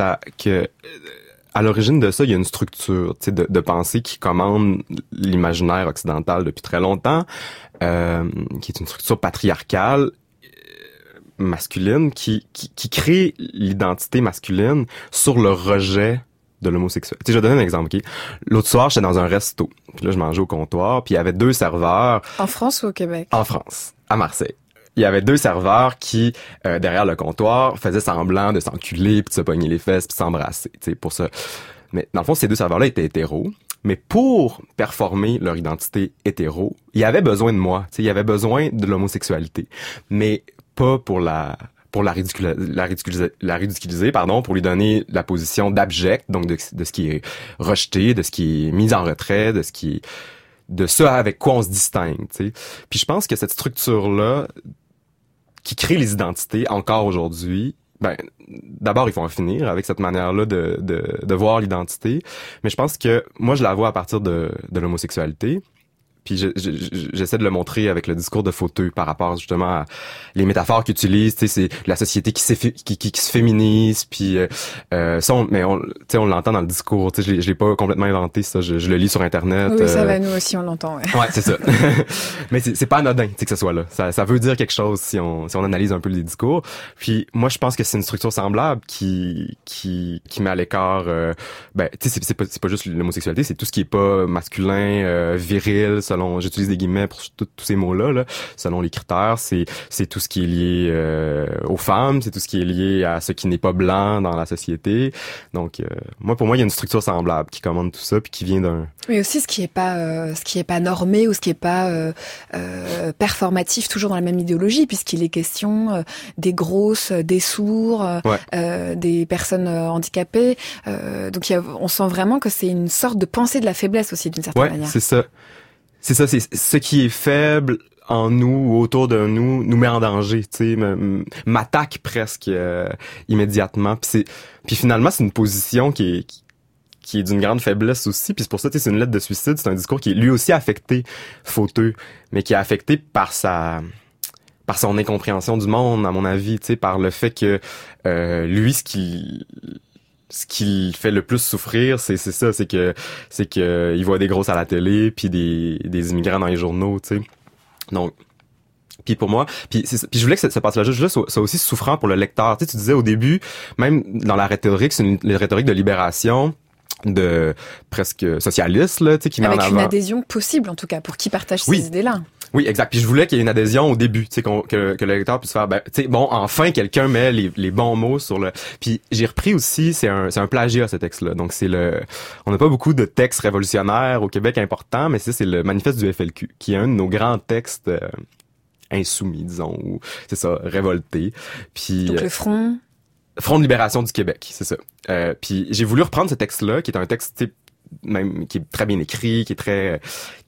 à l'origine de ça, il y a une structure, tu sais, de pensée qui commande l'imaginaire occidental depuis très longtemps, qui est une structure patriarcale, masculine, qui crée l'identité masculine sur le rejet de l'homosexuel. Tu sais, je vais donner un exemple, ok? L'autre soir, j'étais dans un resto, puis là, je mangeais au comptoir, puis il y avait 2 serveurs. En France ou au Québec? En France, à Marseille. Il y avait 2 serveurs qui, derrière le comptoir, faisaient semblant de s'enculer, puis de se pogner les fesses, puis de s'embrasser, tu sais, pour ça. Mais dans le fond, ces 2 serveurs-là étaient hétéros. Mais pour performer leur identité hétéro, il y avait besoin de moi, tu sais, il y avait besoin de l'homosexualité. Mais pas pour la ridiculiser, pour lui donner la position d'abject, donc de ce qui est rejeté, de ce qui est mis en retrait, de ce avec quoi on se distingue, tu sais. Puis je pense que cette structure-là, qui crée les identités encore aujourd'hui, d'abord, il faut en finir avec cette manière-là de voir l'identité. Mais je pense que moi, je la vois à partir de l'homosexualité. Puis j'essaie de le montrer avec le discours de Fouteux par rapport justement à les métaphores qu'il utilise, tu sais, c'est la société qui se féminise, puis ça on l'entend dans le discours, tu sais, je l'ai pas complètement inventé, ça, je le lis sur internet. Oui, ça va, nous aussi on l'entend, ouais. Ouais, c'est ça. Mais c'est pas anodin, tu sais, que ce soit là. Ça veut dire quelque chose si on analyse un peu les discours. Puis moi je pense que c'est une structure semblable qui met à l'écart tu sais, c'est pas juste l'homosexualité, c'est tout ce qui est pas masculin, viril, j'utilise des guillemets pour tous ces mots-là, là, selon les critères, c'est tout ce qui est lié aux femmes, c'est tout ce qui est lié à ce qui n'est pas blanc dans la société. Donc, pour moi, il y a une structure semblable qui commande tout ça, puis qui vient d'un... Mais aussi ce qui est pas normé ou ce qui est pas performatif, toujours dans la même idéologie, puisqu'il est question des grosses, des sourds, des personnes handicapées. Donc, on sent vraiment que c'est une sorte de pensée de la faiblesse aussi, d'une certaine manière. C'est ça. C'est ce qui est faible en nous ou autour de nous met en danger, tu sais, m'attaque presque immédiatement. Puis finalement, c'est une position qui est d'une grande faiblesse aussi. Puis c'est pour ça, tu sais, c'est une lettre de suicide, c'est un discours qui est lui aussi affecté, Fouteux, mais qui est affecté par son incompréhension du monde, à mon avis, tu sais, par le fait que lui, ce qui le fait le plus souffrir, c'est ça, c'est que il voit des grosses à la télé, puis des immigrants dans les journaux, tu sais. Donc, puis pour moi, puis je voulais que ce passage-là juste soit aussi souffrant pour le lecteur. Tu sais, tu disais au début, même dans la rhétorique, c'est une rhétorique de libération, de presque socialiste, là, tu sais, qui met en avant. Avec une adhésion possible, en tout cas, pour qui partage ces idées-là. Oui, exact. Puis je voulais qu'il y ait une adhésion au début, tu sais, que le lecteur puisse faire, tu sais, bon, enfin quelqu'un met les bons mots sur le. Puis j'ai repris aussi, c'est un plagiat ce texte-là. Donc on n'a pas beaucoup de textes révolutionnaires au Québec importants, mais c'est le manifeste du FLQ, qui est un de nos grands textes insoumis, disons, ou c'est ça, révolté. Puis donc le Front de libération du Québec, c'est ça. Puis j'ai voulu reprendre ce texte-là, qui est un texte, tu sais, même qui est très bien écrit, qui est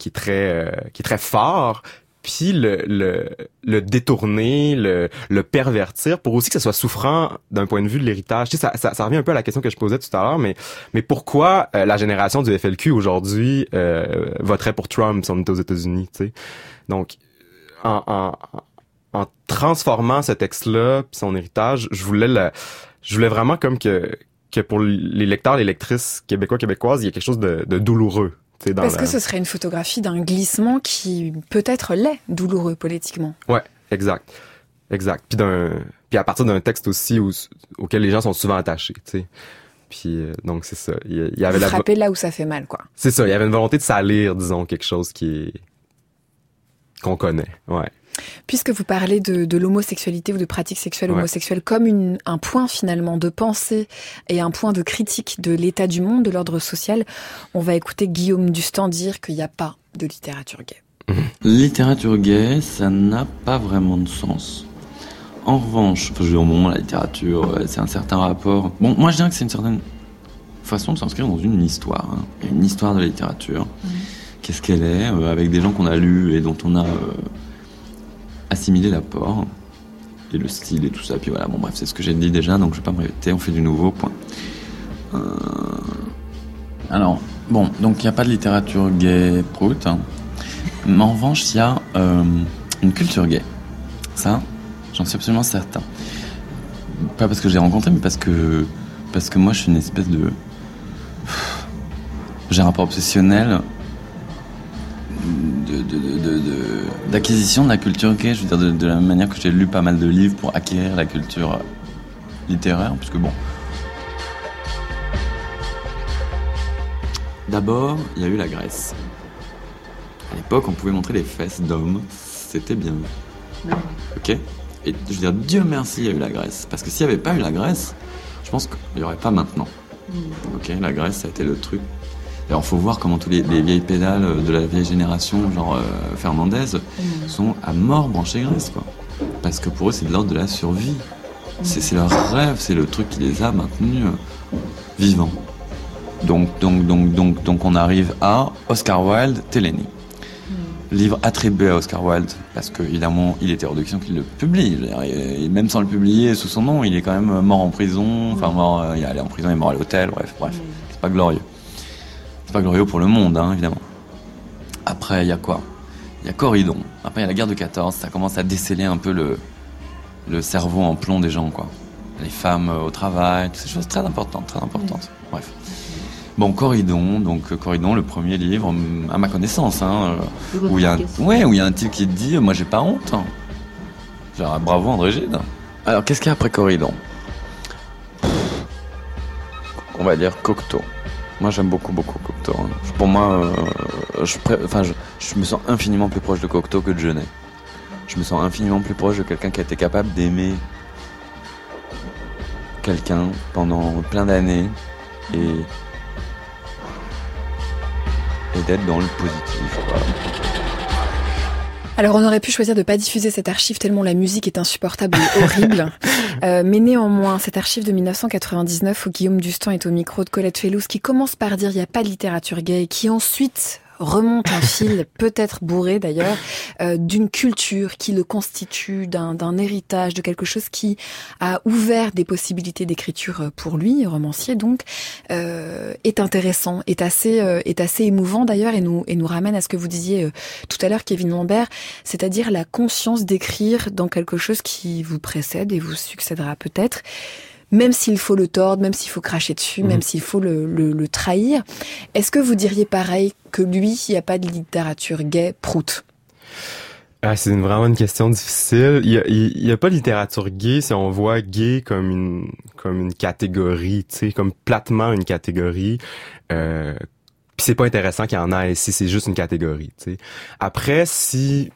très fort, puis le détourner, le pervertir pour aussi que ça soit souffrant d'un point de vue de l'héritage. Tu sais, ça revient un peu à la question que je posais tout à l'heure, mais pourquoi la génération du FLQ aujourd'hui voterait pour Trump si on était aux États-Unis, tu sais. Donc en transformant ce texte-là puis son héritage, je voulais vraiment comme que pour les lecteurs, les lectrices québécoises, il y a quelque chose de douloureux. Parce que ce serait une photographie d'un glissement qui peut-être l'est douloureux politiquement. Ouais, exact. Puis à partir d'un texte aussi auquel les gens sont souvent attachés, tu sais. Puis donc c'est ça. Il y avait frapper là où ça fait mal, quoi. C'est ça. Il y avait une volonté de salir, disons, quelque chose qu'on connaît. Ouais. Puisque vous parlez de l'homosexualité ou de pratiques sexuelles homosexuelles comme un point finalement de pensée et un point de critique de l'état du monde, de l'ordre social, on va écouter Guillaume Dustan dire qu'il n'y a pas de littérature gay. Littérature gay, ça n'a pas vraiment de sens. En revanche, la littérature, c'est un certain rapport. Bon, moi je dirais que c'est une certaine façon de s'inscrire dans une histoire. Hein. Il y a une histoire de la littérature. Qu'est-ce qu'elle est, avec des gens qu'on a lus et dont on a assimiler l'apport et le style et tout ça, puis voilà, bon bref, c'est ce que j'ai dit déjà, donc je vais pas me répéter, on fait du nouveau, point. Alors, bon, donc il n'y a pas de littérature gay prout, hein. Mais en revanche, il y a une culture gay. Ça, j'en suis absolument certain. Pas parce que j'ai rencontré, mais parce que moi je suis une espèce de... J'ai un rapport obsessionnel d'acquisition de la culture gay, je veux dire de la même manière que j'ai lu pas mal de livres pour acquérir la culture littéraire, parce que bon. D'abord, il y a eu la Grèce. À l'époque, on pouvait montrer les fesses d'hommes, c'était bien vu. Ok ? Et je veux dire, Dieu merci, il y a eu la Grèce. Parce que s'il n'y avait pas eu la Grèce, je pense qu'il n'y aurait pas maintenant. Ok ? La Grèce, ça a été le truc. Alors, faut voir comment tous les vieilles pédales de la vieille génération, genre Fernandez, sont à mort branchés Grèce, quoi. Parce que pour eux, c'est de l'ordre de la survie. C'est leur rêve, c'est le truc qui les a maintenus vivants. Donc, on arrive à Oscar Wilde, Télénie. Livre attribué à Oscar Wilde, parce que évidemment, il était hors de question qu'il le publie. Et même sans le publier sous son nom, il est quand même mort en prison. Enfin, il est allé en prison, il est mort à l'hôtel. Bref, c'est pas glorieux. C'est pas glorieux pour le monde, hein, évidemment. Après, il y a quoi ? Il y a Corydon. Après, il y a la guerre de 14. Ça commence à déceler un peu le cerveau en plomb des gens, quoi. Les femmes au travail, toutes ces choses très importantes. Bref. Bon, Corydon, le premier livre, à ma connaissance, hein, où il y a un type qui te dit, moi j'ai pas honte. Hein. Genre, bravo André Gide. Alors, qu'est-ce qu'il y a après Corydon ? On va dire Cocteau. Moi, j'aime beaucoup Cocteau. Hein. Pour moi, je me sens infiniment plus proche de Cocteau que de Genet. Je me sens infiniment plus proche de quelqu'un qui a été capable d'aimer quelqu'un pendant plein d'années et d'être dans le positif, quoi. Alors on aurait pu choisir de pas diffuser cette archive tellement la musique est insupportable et horrible. Mais néanmoins, cette archive de 1999 où Guillaume Dustan est au micro de Colette Fellouz qui commence par dire il n'y a pas de littérature gay et qui ensuite remonte un fil, peut-être bourré d'ailleurs, d'une culture qui le constitue, d'un héritage, de quelque chose qui a ouvert des possibilités d'écriture pour lui, romancier donc, est intéressant, est assez émouvant d'ailleurs et nous ramène à ce que vous disiez tout à l'heure, Kevin Lambert, c'est-à-dire la conscience d'écrire dans quelque chose qui vous précède et vous succédera peut-être, même s'il faut le tordre, même s'il faut cracher dessus, même s'il faut le trahir. Est-ce que vous diriez pareil que lui, il n'y a pas de littérature gay prout? C'est vraiment une question difficile. Il y a pas de littérature gay si on voit gay comme une catégorie, tu sais, comme platement une catégorie. Puis c'est pas intéressant qu'il y en ait si c'est juste une catégorie, tu sais. Après, si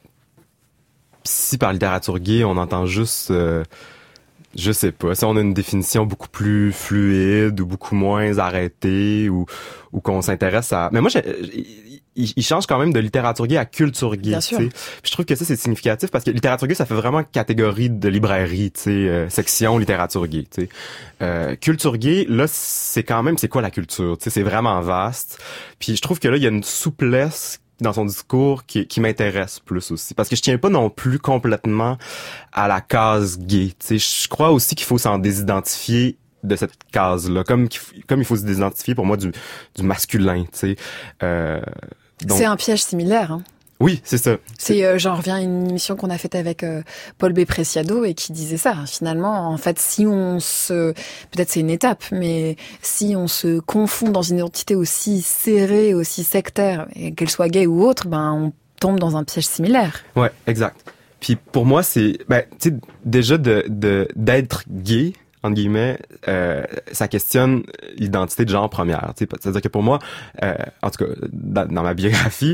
par littérature gay on entend juste je sais pas, si on a une définition beaucoup plus fluide ou beaucoup moins arrêtée ou qu'on s'intéresse à... Mais moi, il change quand même de littérature gay à culture gay, tu sais. Je trouve que ça, c'est significatif parce que littérature gay, ça fait vraiment catégorie de librairie, tu sais, section littérature gay, tu sais. Culture gay, là, c'est quand même, c'est quoi la culture, tu sais, c'est vraiment vaste. Puis je trouve que là, il y a une souplesse dans son discours qui m'intéresse plus aussi. Parce que je tiens pas non plus complètement à la case gay. Tu sais, je crois aussi qu'il faut s'en désidentifier de cette case-là. Comme il faut se désidentifier pour moi du masculin, tu sais. Donc... C'est un piège similaire, hein. Oui, c'est ça. J'en reviens à une émission qu'on a faite avec Paul B. Preciado et qui disait ça. Finalement, en fait, peut-être c'est une étape, mais si on se confond dans une identité aussi serrée, aussi sectaire, et qu'elle soit gay ou autre, on tombe dans un piège similaire. Ouais, exact. Puis pour moi, c'est, tu sais, déjà d'être gay, entre guillemets, ça questionne l'identité de genre première. Tu sais, c'est-à-dire que pour moi, en tout cas, dans ma biographie,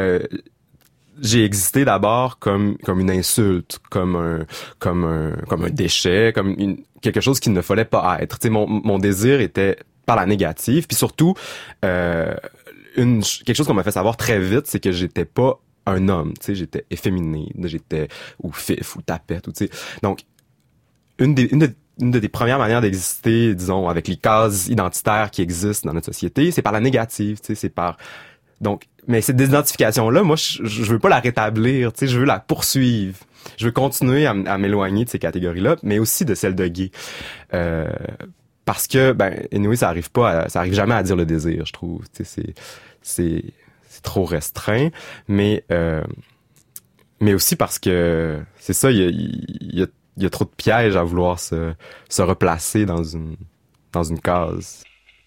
j'ai existé d'abord comme une insulte, comme un déchet, quelque chose qu'il ne fallait pas être. Tu sais, mon désir était par la négative, puis surtout quelque chose qu'on m'a fait savoir très vite, c'est que j'étais pas un homme, tu sais, j'étais efféminé, j'étais ou fif ou tapette, ou tu sais. Donc une des premières manières d'exister, disons, avec les cases identitaires qui existent dans notre société, c'est par la négative, tu sais, c'est par... Donc, mais cette désidentification-là, moi, je veux pas la rétablir, tu sais, je veux la poursuivre. Je veux continuer à m'éloigner de ces catégories-là, mais aussi de celles de gay. Parce que, anyway, ça arrive jamais à dire le désir, je trouve. Tu sais, c'est trop restreint, mais aussi parce que, c'est ça, il y a trop de pièges à vouloir se replacer dans une case.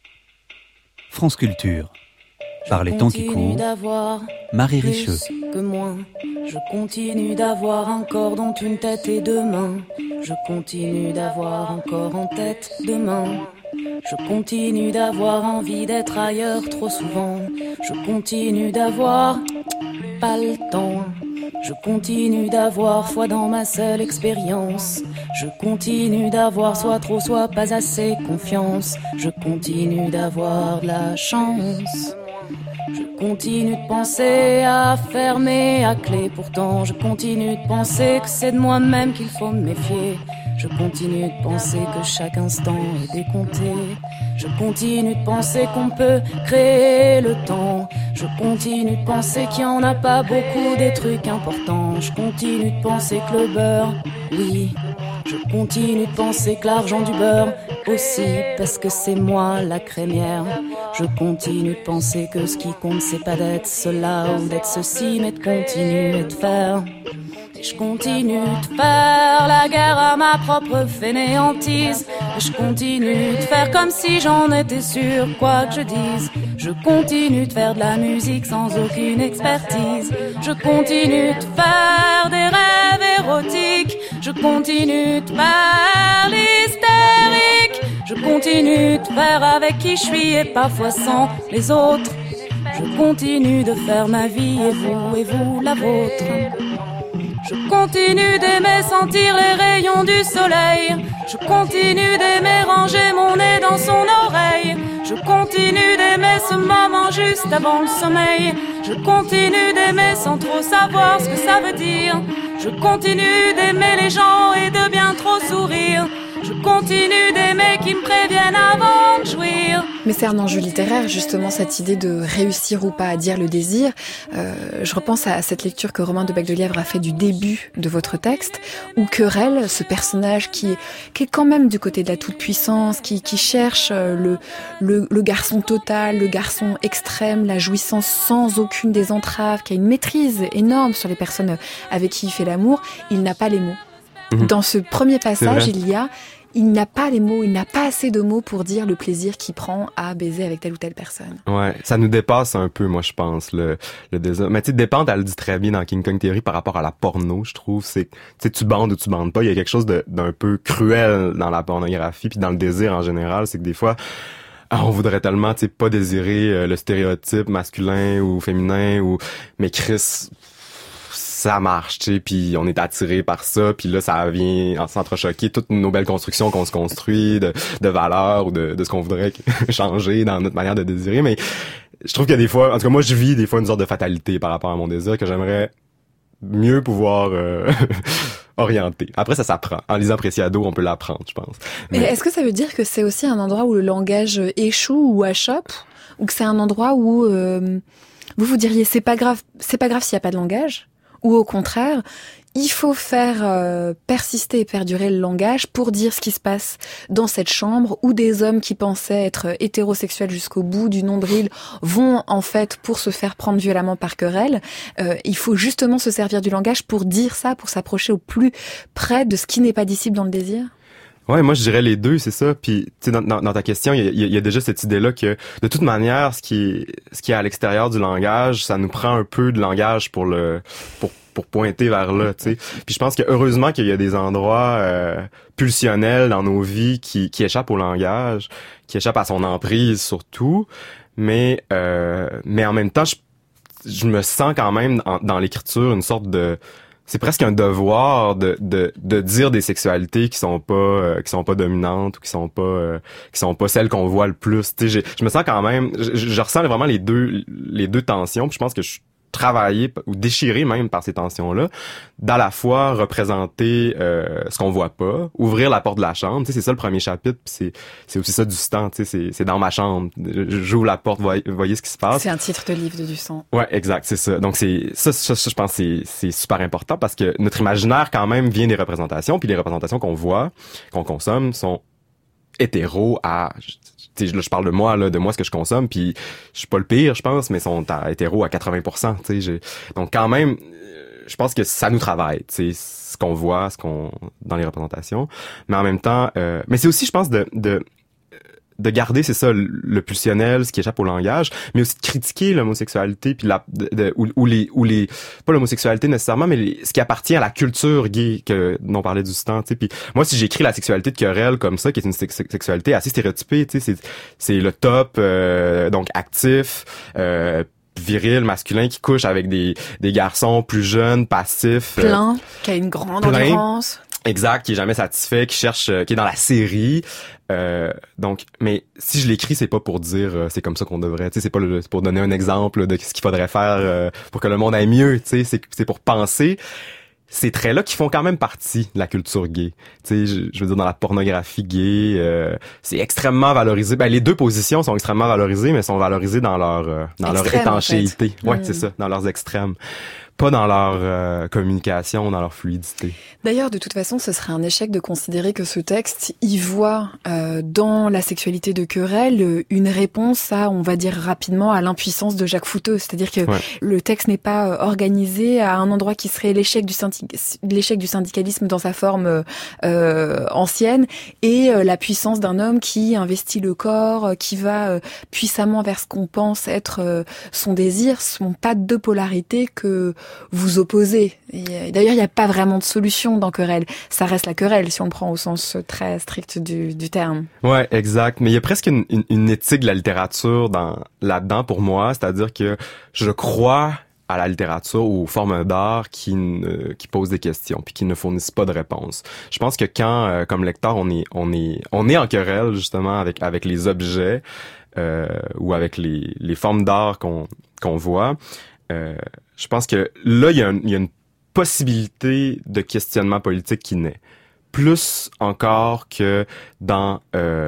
France Culture. Par les temps qui courent, Marie Richeux. Que moi, je continue d'avoir un corps dont une tête et deux mains. Je continue d'avoir un corps en tête, deux mains. Je continue d'avoir envie d'être ailleurs trop souvent. Je continue d'avoir pas le temps. Je continue d'avoir foi dans ma seule expérience. Je continue d'avoir soit trop, soit pas assez confiance. Je continue d'avoir de la chance. Je continue de penser à fermer à clé. Pourtant je continue de penser que c'est de moi-même qu'il faut me méfier. Je continue de penser que chaque instant est décompté. Je continue de penser qu'on peut créer le temps. Je continue de penser qu'il n'y en a pas beaucoup des trucs importants. Je continue de penser que le beurre, oui. Je continue de penser que l'argent du beurre aussi, parce que c'est moi la crémière. Je continue de penser que ce qui compte c'est pas d'être cela ou d'être ceci, mais de continuer de faire. Et je continue de faire la guerre à ma propre fainéantise. Et je continue de faire comme si j'en étais sûre, quoi que je dise. Je continue de faire de la musique sans aucune expertise. Je continue de faire des rêves érotiques. Je continue de faire l'hystérique. Je continue de faire avec qui je suis et parfois sans les autres. Je continue de faire ma vie et vous la vôtre. Je continue d'aimer sentir les rayons du soleil. Je continue d'aimer ranger mon nez dans son oreille. Je continue d'aimer ce moment juste avant le sommeil. Je continue d'aimer sans trop savoir ce que ça veut dire. Je continue d'aimer les gens et de bien trop sourire. Je continue d'aimer qui me préviennent avant de jouir. Mais c'est un enjeu littéraire, justement, cette idée de réussir ou pas à dire le désir. Je repense à cette lecture que Romain de Bec-de-Lièvre a fait du début de votre texte, où Querelle, ce personnage qui est quand même du côté de la toute-puissance, qui cherche le garçon total, le garçon extrême, la jouissance sans aucune des entraves, qui a une maîtrise énorme sur les personnes avec qui il fait l'amour, il n'a pas les mots. Dans ce premier passage, il y a il n'a pas les mots, il n'a pas assez de mots pour dire le plaisir qu'il prend à baiser avec telle ou telle personne. Ouais, ça nous dépasse un peu, moi, je pense, le désir. Mais tu sais, dépendre, elle le dit très bien dans King Kong Theory par rapport à la porno, je trouve. C'est, tu sais, tu bandes ou tu bandes pas. Il y a quelque chose d'un peu cruel dans la pornographie puis dans le désir en général. C'est que des fois, on voudrait tellement, tu sais, pas désirer le stéréotype masculin ou féminin mais Chris, ça marche, tu sais, puis on est attiré par ça, puis là ça vient s'entrechoquer toutes nos belles constructions qu'on se construit de valeurs ou de ce qu'on voudrait changer dans notre manière de désirer. Mais je trouve qu'il y a des fois, en tout cas moi je vis des fois une sorte de fatalité par rapport à mon désir que j'aimerais mieux pouvoir orienter. Après ça s'apprend. En lisant Preciado, on peut l'apprendre, je pense. Mais est-ce que ça veut dire que c'est aussi un endroit où le langage échoue ou achoppe, ou que c'est un endroit où vous diriez c'est pas grave s'il y a pas de langage? Ou au contraire, il faut faire persister et perdurer le langage pour dire ce qui se passe dans cette chambre où des hommes qui pensaient être hétérosexuels jusqu'au bout du nombril vont en fait pour se faire prendre violemment par querelle. Il faut justement se servir du langage pour dire ça, pour s'approcher au plus près de ce qui n'est pas dissible dans le désir. Ouais, moi je dirais les deux, c'est ça. Puis tu sais dans ta question, il y a déjà cette idée-là que de toute manière, ce qui est à l'extérieur du langage, ça nous prend un peu de langage pour pointer vers là, tu sais. Puis je pense que heureusement qu'il y a des endroits pulsionnels dans nos vies qui échappent au langage, qui échappent à son emprise surtout, mais en même temps je me sens quand même dans l'écriture une sorte de, c'est presque un devoir de dire des sexualités qui sont pas dominantes ou qui sont pas celles qu'on voit le plus. Tu sais, je me sens quand même, je ressens vraiment les deux tensions. Puis je pense que je suis travaillé ou déchiré même par ces tensions-là, d'à la fois représenter ce qu'on voit pas, ouvrir la porte de la chambre, tu sais, c'est ça le premier chapitre, puis c'est aussi ça Dustan, tu sais, c'est dans ma chambre, j'ouvre la porte, voyez ce qui se passe. C'est un titre de livre de Dustan. Ouais, exact, c'est ça. Donc ça je pense c'est super important parce que notre imaginaire quand même vient des représentations, puis les représentations qu'on voit, qu'on consomme sont hétéro à, là, je parle de moi, ce que je consomme, puis je suis pas le pire, je pense, mais sont hétéro à 80%, tu sais. Donc quand même, je pense que ça nous travaille, tu sais, ce qu'on voit, dans les représentations. Mais en même temps, mais c'est aussi, je pense, de garder, c'est ça, le pulsionnel, ce qui échappe au langage, mais aussi de critiquer l'homosexualité, puis pas l'homosexualité nécessairement, mais ce qui appartient à la culture gay dont parlait Dustan, tu sais. Puis moi, si j'écris la sexualité de querelle comme ça, qui est une sexualité assez stéréotypée, tu sais, c'est le top, donc actif, viril, masculin, qui couche avec des garçons plus jeunes, passifs. Plein, qui a une grande endurance. Exact, qui est jamais satisfait, qui cherche, qui est dans la série. Donc, mais si je l'écris, c'est pas pour dire c'est comme ça qu'on devrait, tu sais, c'est pour donner un exemple de ce qu'il faudrait faire pour que le monde aille mieux, tu sais, c'est pour penser ces traits-là qui font quand même partie de la culture gay. Tu sais, je veux dire, dans la pornographie gay, c'est extrêmement valorisé. Ben, les deux positions sont extrêmement valorisées, mais sont valorisées dans leur étanchéité. En fait. Ouais, c'est ça, dans leurs extrêmes. Pas dans leur communication, dans leur fluidité. D'ailleurs, de toute façon, ce serait un échec de considérer que ce texte y voit dans la sexualité de querelle une réponse à, on va dire rapidement, à l'impuissance de Jacques Fouteux. C'est-à-dire que le texte n'est pas organisé à un endroit qui serait l'échec du syndicalisme dans sa forme ancienne et la puissance d'un homme qui investit le corps, qui va puissamment vers ce qu'on pense être son désir. Ce sont pas deux polarités que vous opposez. Et d'ailleurs, il n'y a pas vraiment de solution dans querelle. Ça reste la querelle, si on le prend au sens très strict du terme. Ouais, exact. Mais il y a presque une éthique de la littérature là-dedans pour moi. C'est-à-dire que je crois à la littérature ou aux formes d'art qui posent des questions puis qui ne fournissent pas de réponses. Je pense que quand, comme lecteur, on est en querelle, justement, avec les objets, ou avec les formes d'art qu'on voit, je pense que là, il y a une possibilité de questionnement politique qui naît. Plus encore que dans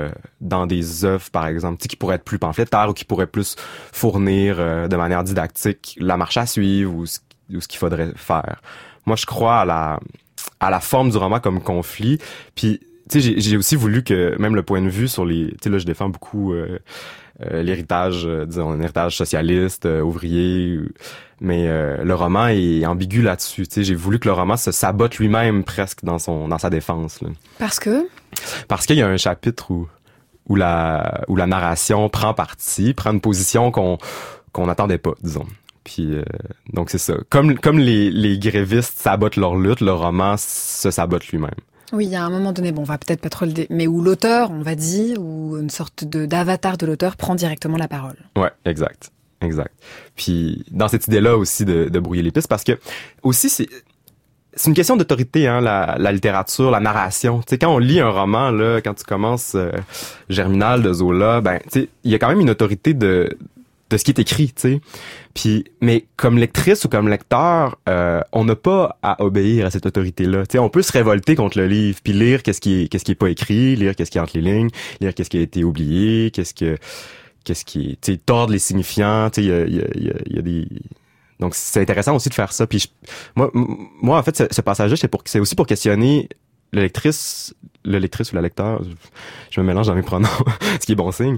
des œuvres, par exemple, qui pourraient être plus pamphlétaires ou qui pourraient plus fournir de manière didactique la marche à suivre ou ce qu'il faudrait faire. Moi, je crois à la forme du roman comme conflit. Puis, tu tu sais, j'ai aussi voulu que même le point de vue sur les, tu sais, là je défends beaucoup l'héritage, disons un héritage socialiste, ouvrier, mais le roman est ambigu là-dessus. Tu sais, j'ai voulu que le roman se sabote lui-même presque dans sa défense. Là. Parce qu'il y a un chapitre où la narration prend une position qu'on n'attendait pas, disons. Puis donc c'est ça. Comme les grévistes sabotent leur lutte, le roman se sabote lui-même. Oui, il y a un moment donné, on va peut-être pas trop mais où l'auteur, on va dire, ou une sorte d'avatar de l'auteur prend directement la parole. Ouais, exact. Puis dans cette idée-là aussi de brouiller les pistes, parce que aussi c'est une question d'autorité, hein, la littérature, la narration. Tu sais, quand on lit un roman, là, quand tu commences Germinal de Zola, ben, tu sais, il y a quand même une autorité de ce qui est écrit, tu sais. Puis, mais comme lectrice ou comme lecteur, on n'a pas à obéir à cette autorité-là. Tu sais, on peut se révolter contre le livre, puis lire qu'est-ce qui est pas écrit, lire qu'est-ce qui est entre les lignes, lire qu'est-ce qui a été oublié, qu'est-ce qui est, tu sais, tordre les signifiants. Tu sais, il y a des donc c'est intéressant aussi de faire ça. Puis moi en fait ce passage-là c'est aussi pour questionner le lectrice ou la lecteur. Je me mélange dans mes pronoms, ce qui est bon signe.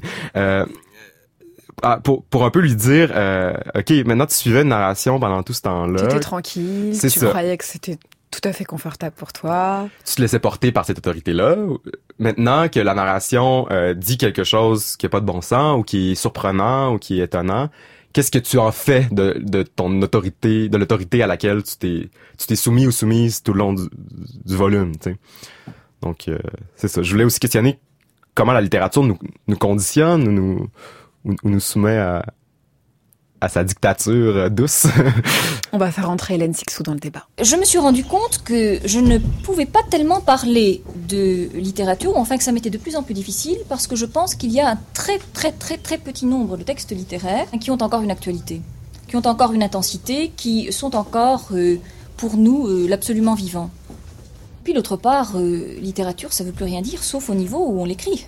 Pour un peu lui dire, ok, maintenant tu suivais une narration pendant tout ce temps-là. Tu étais tranquille, tu croyais que c'était tout à fait confortable pour toi. Tu te laissais porter par cette autorité-là. Maintenant que la narration dit quelque chose qui n'a pas de bon sens ou qui est surprenant ou qui est étonnant, qu'est-ce que tu en fais de ton autorité, de l'autorité à laquelle tu t'es soumis ou soumise tout le long du volume, tu sais. Donc c'est ça. Je voulais aussi questionner comment la littérature nous conditionne ou nous soumet à sa dictature douce. On va faire entrer Hélène Sixou dans le débat. Je me suis rendu compte que je ne pouvais pas tellement parler de littérature, ou enfin que ça m'était de plus en plus difficile, parce que je pense qu'il y a un très très très très petit nombre de textes littéraires qui ont encore une actualité, qui ont encore une intensité, qui sont encore, pour nous, l'absolument vivant. Puis d'autre part, littérature, ça veut plus rien dire, sauf au niveau où on l'écrit.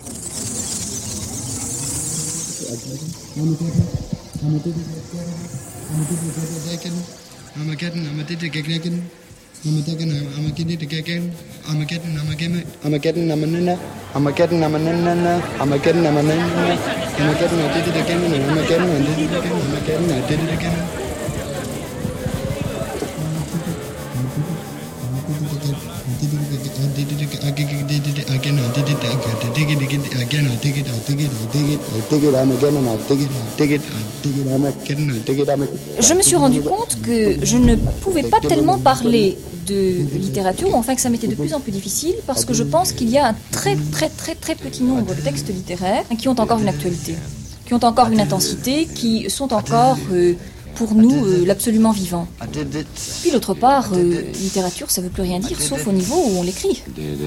Je me suis rendu compte que je ne pouvais pas tellement parler de littérature, ou enfin que ça m'était de plus en plus difficile, parce que je pense qu'il y a un très très très très petit nombre de textes littéraires qui ont encore une actualité, qui ont encore une intensité, qui sont encore, pour nous, l'absolument vivant. Puis d'autre part, littérature, ça veut plus rien dire, sauf au niveau où on l'écrit.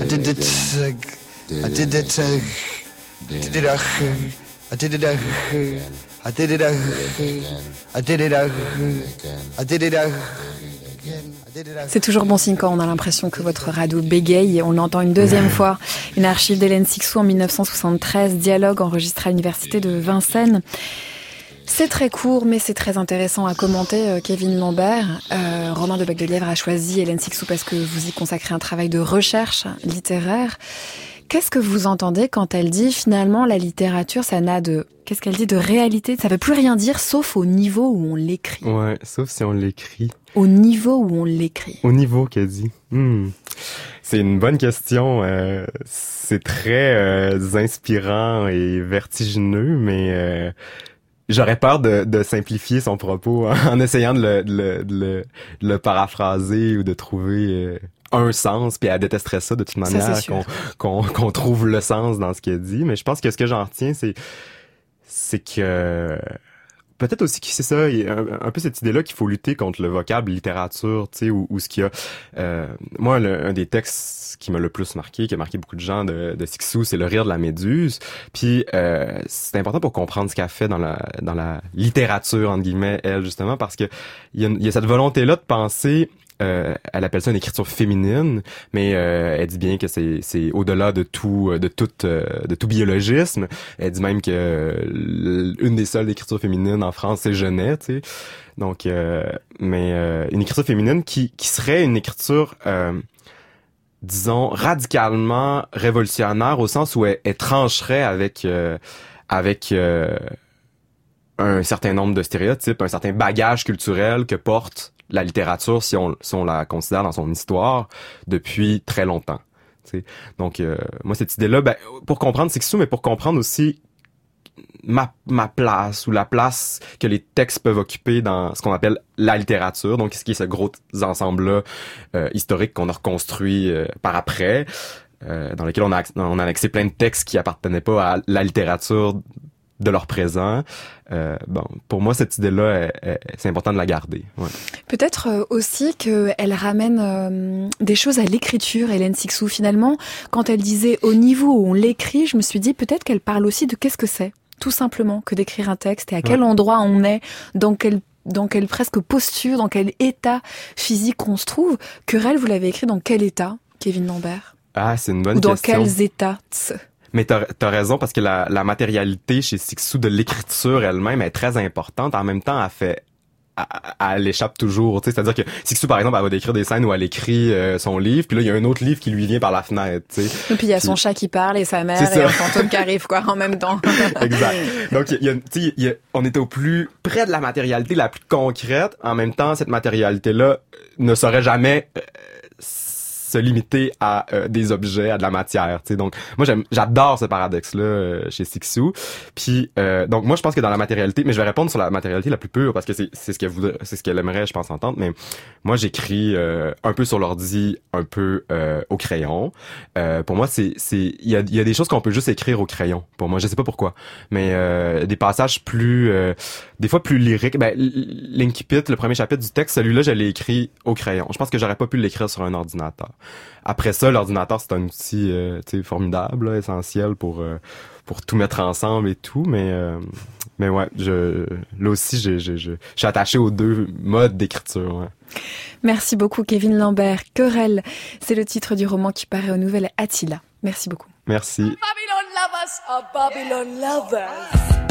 C'est toujours bon signe quand on a l'impression que votre radeau bégaye et on l'entend une deuxième fois. Une archive d'Hélène Sixou en 1973, dialogue enregistré à l'université de Vincennes. C'est très court, mais c'est très intéressant à commenter. Kevin Lambert, Romain de Bac-de-Lièvre a choisi Hélène Sixou parce que vous y consacrez un travail de recherche littéraire. Qu'est-ce que vous entendez quand elle dit finalement la littérature, ça n'a de... Qu'est-ce qu'elle dit de réalité? Ça veut plus rien dire sauf au niveau où on l'écrit. Ouais, sauf si on l'écrit. Au niveau où on l'écrit. Au niveau qu'elle dit. C'est une bonne question. C'est très inspirant et vertigineux, mais... J'aurais peur de simplifier son propos en essayant de le paraphraser ou de trouver un sens, puis elle détesterait ça de toute manière, qu'on trouve le sens dans ce qu'elle dit. Mais je pense que ce que j'en retiens, c'est que peut-être aussi que c'est ça, il y a un peu cette idée-là qu'il faut lutter contre le vocable littérature, tu sais, ou ce qu'il y a. Moi, un des textes qui m'a le plus marqué, qui a marqué beaucoup de gens de Sixou, c'est Le rire de la méduse. Puis c'est important pour comprendre ce qu'elle fait dans la littérature, entre guillemets, elle, justement, parce que il y a cette volonté-là de penser... elle appelle ça une écriture féminine, mais elle dit bien que c'est au-delà de tout biologisme. Elle dit même que une des seules écritures féminines en France, c'est Genet, tu sais. Donc, mais une écriture féminine qui serait une écriture disons, radicalement révolutionnaire au sens où elle trancherait avec un certain nombre de stéréotypes, un certain bagage culturel que porte la littérature si on la considère dans son histoire depuis très longtemps. T'sais. Donc, moi, cette idée-là, pour comprendre Cixous, mais pour comprendre aussi ma place ou la place que les textes peuvent occuper dans ce qu'on appelle la littérature, donc ce qui est ce gros ensemble-là historique qu'on a reconstruit par après, dans lequel on a annexé plein de textes qui appartenaient pas à la littérature de leur présent. Pour moi, cette idée-là, c'est important de la garder. Ouais. Peut-être aussi qu'elle ramène des choses à l'écriture, Hélène Cixous. Finalement, quand elle disait au niveau où on l'écrit, je me suis dit peut-être qu'elle parle aussi de qu'est-ce que c'est, tout simplement, que d'écrire un texte et à quel endroit on est, dans quelle presque posture, dans quel état physique on se trouve. Querelle, vous l'avez écrit dans quel état, Kevin Lambert? Ah, c'est une bonne question. Ou dans quels états? Mais t'as raison, parce que la matérialité chez Cixous de l'écriture elle-même est très importante. En même temps, elle échappe toujours. C'est-à-dire que Cixous, par exemple, elle va décrire des scènes où elle écrit son livre, puis là, il y a un autre livre qui lui vient par la fenêtre. T'sais. Et puis il y a son chat qui parle et sa mère et un fantôme qui arrive, quoi, en même temps. Exact. Donc, on était au plus près de la matérialité la plus concrète. En même temps, cette matérialité-là ne saurait jamais se limiter à des objets, à de la matière, tu sais. Donc moi j'adore ce paradoxe-là chez Cixous. Puis donc moi je pense que dans la matérialité, mais je vais répondre sur la matérialité la plus pure parce que c'est ce qu'elle aimerait, je pense, entendre. Mais moi j'écris un peu sur l'ordi, un peu au crayon. Pour moi il y a des choses qu'on peut juste écrire au crayon. Pour moi, je sais pas pourquoi, mais des passages des fois plus lyriques. L'Incipit, le premier chapitre du texte, celui-là je l'ai écrit au crayon. Je pense que j'aurais pas pu l'écrire sur un ordinateur. Après ça, l'ordinateur, c'est un outil formidable, là, essentiel pour tout mettre ensemble et tout, mais ouais, là aussi, je suis attaché aux deux modes d'écriture. Ouais. Merci beaucoup, Kevin Lambert. Querelle, c'est le titre du roman qui paraît aux Nouvelles Attila. Merci beaucoup. Merci. Babylon lovers are Babylon lovers.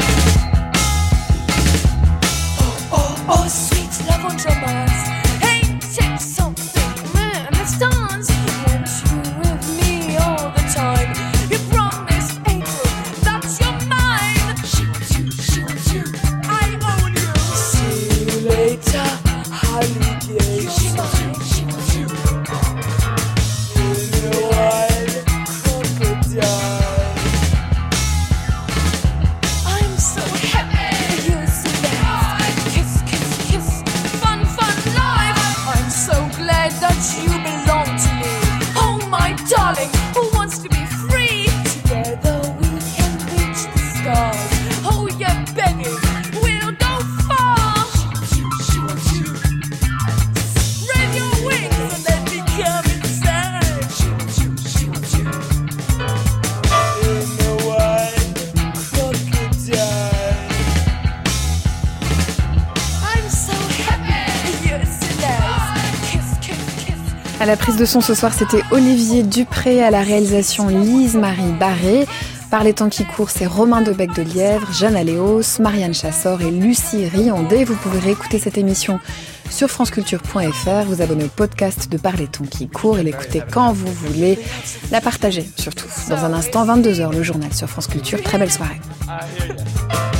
Oh, sweet love on romance. Hey, take something, man, let's dance. Want you with me all the time. You promised April that you're mine. Shoot, I own you. See you later, alligator. In the wild crocodile. I'm so happy you're so nice. Kiss, kiss, kiss, fun life. I'm so glad that you belong to me. Oh my darling, who wants to be free? Together we can reach the stars. Oh yeah, baby, we'll go far. Spread your wings and let me come inside. In the wild crocodile. I'm so happy you're so nice. Kiss, kiss, kiss. À la prise de son ce soir, c'était Olivier Dupré, à la réalisation Lise-Marie Barré. Par les temps qui courent, c'est Romain Debec de Lièvre, Jeanne Aléos, Marianne Chassor et Lucie Riondé. Vous pouvez réécouter cette émission sur franceculture.fr, vous abonner au podcast de Par les temps qui courent et l'écouter quand vous voulez, la partager surtout. Dans un instant, 22h, le journal sur France Culture. Très belle soirée.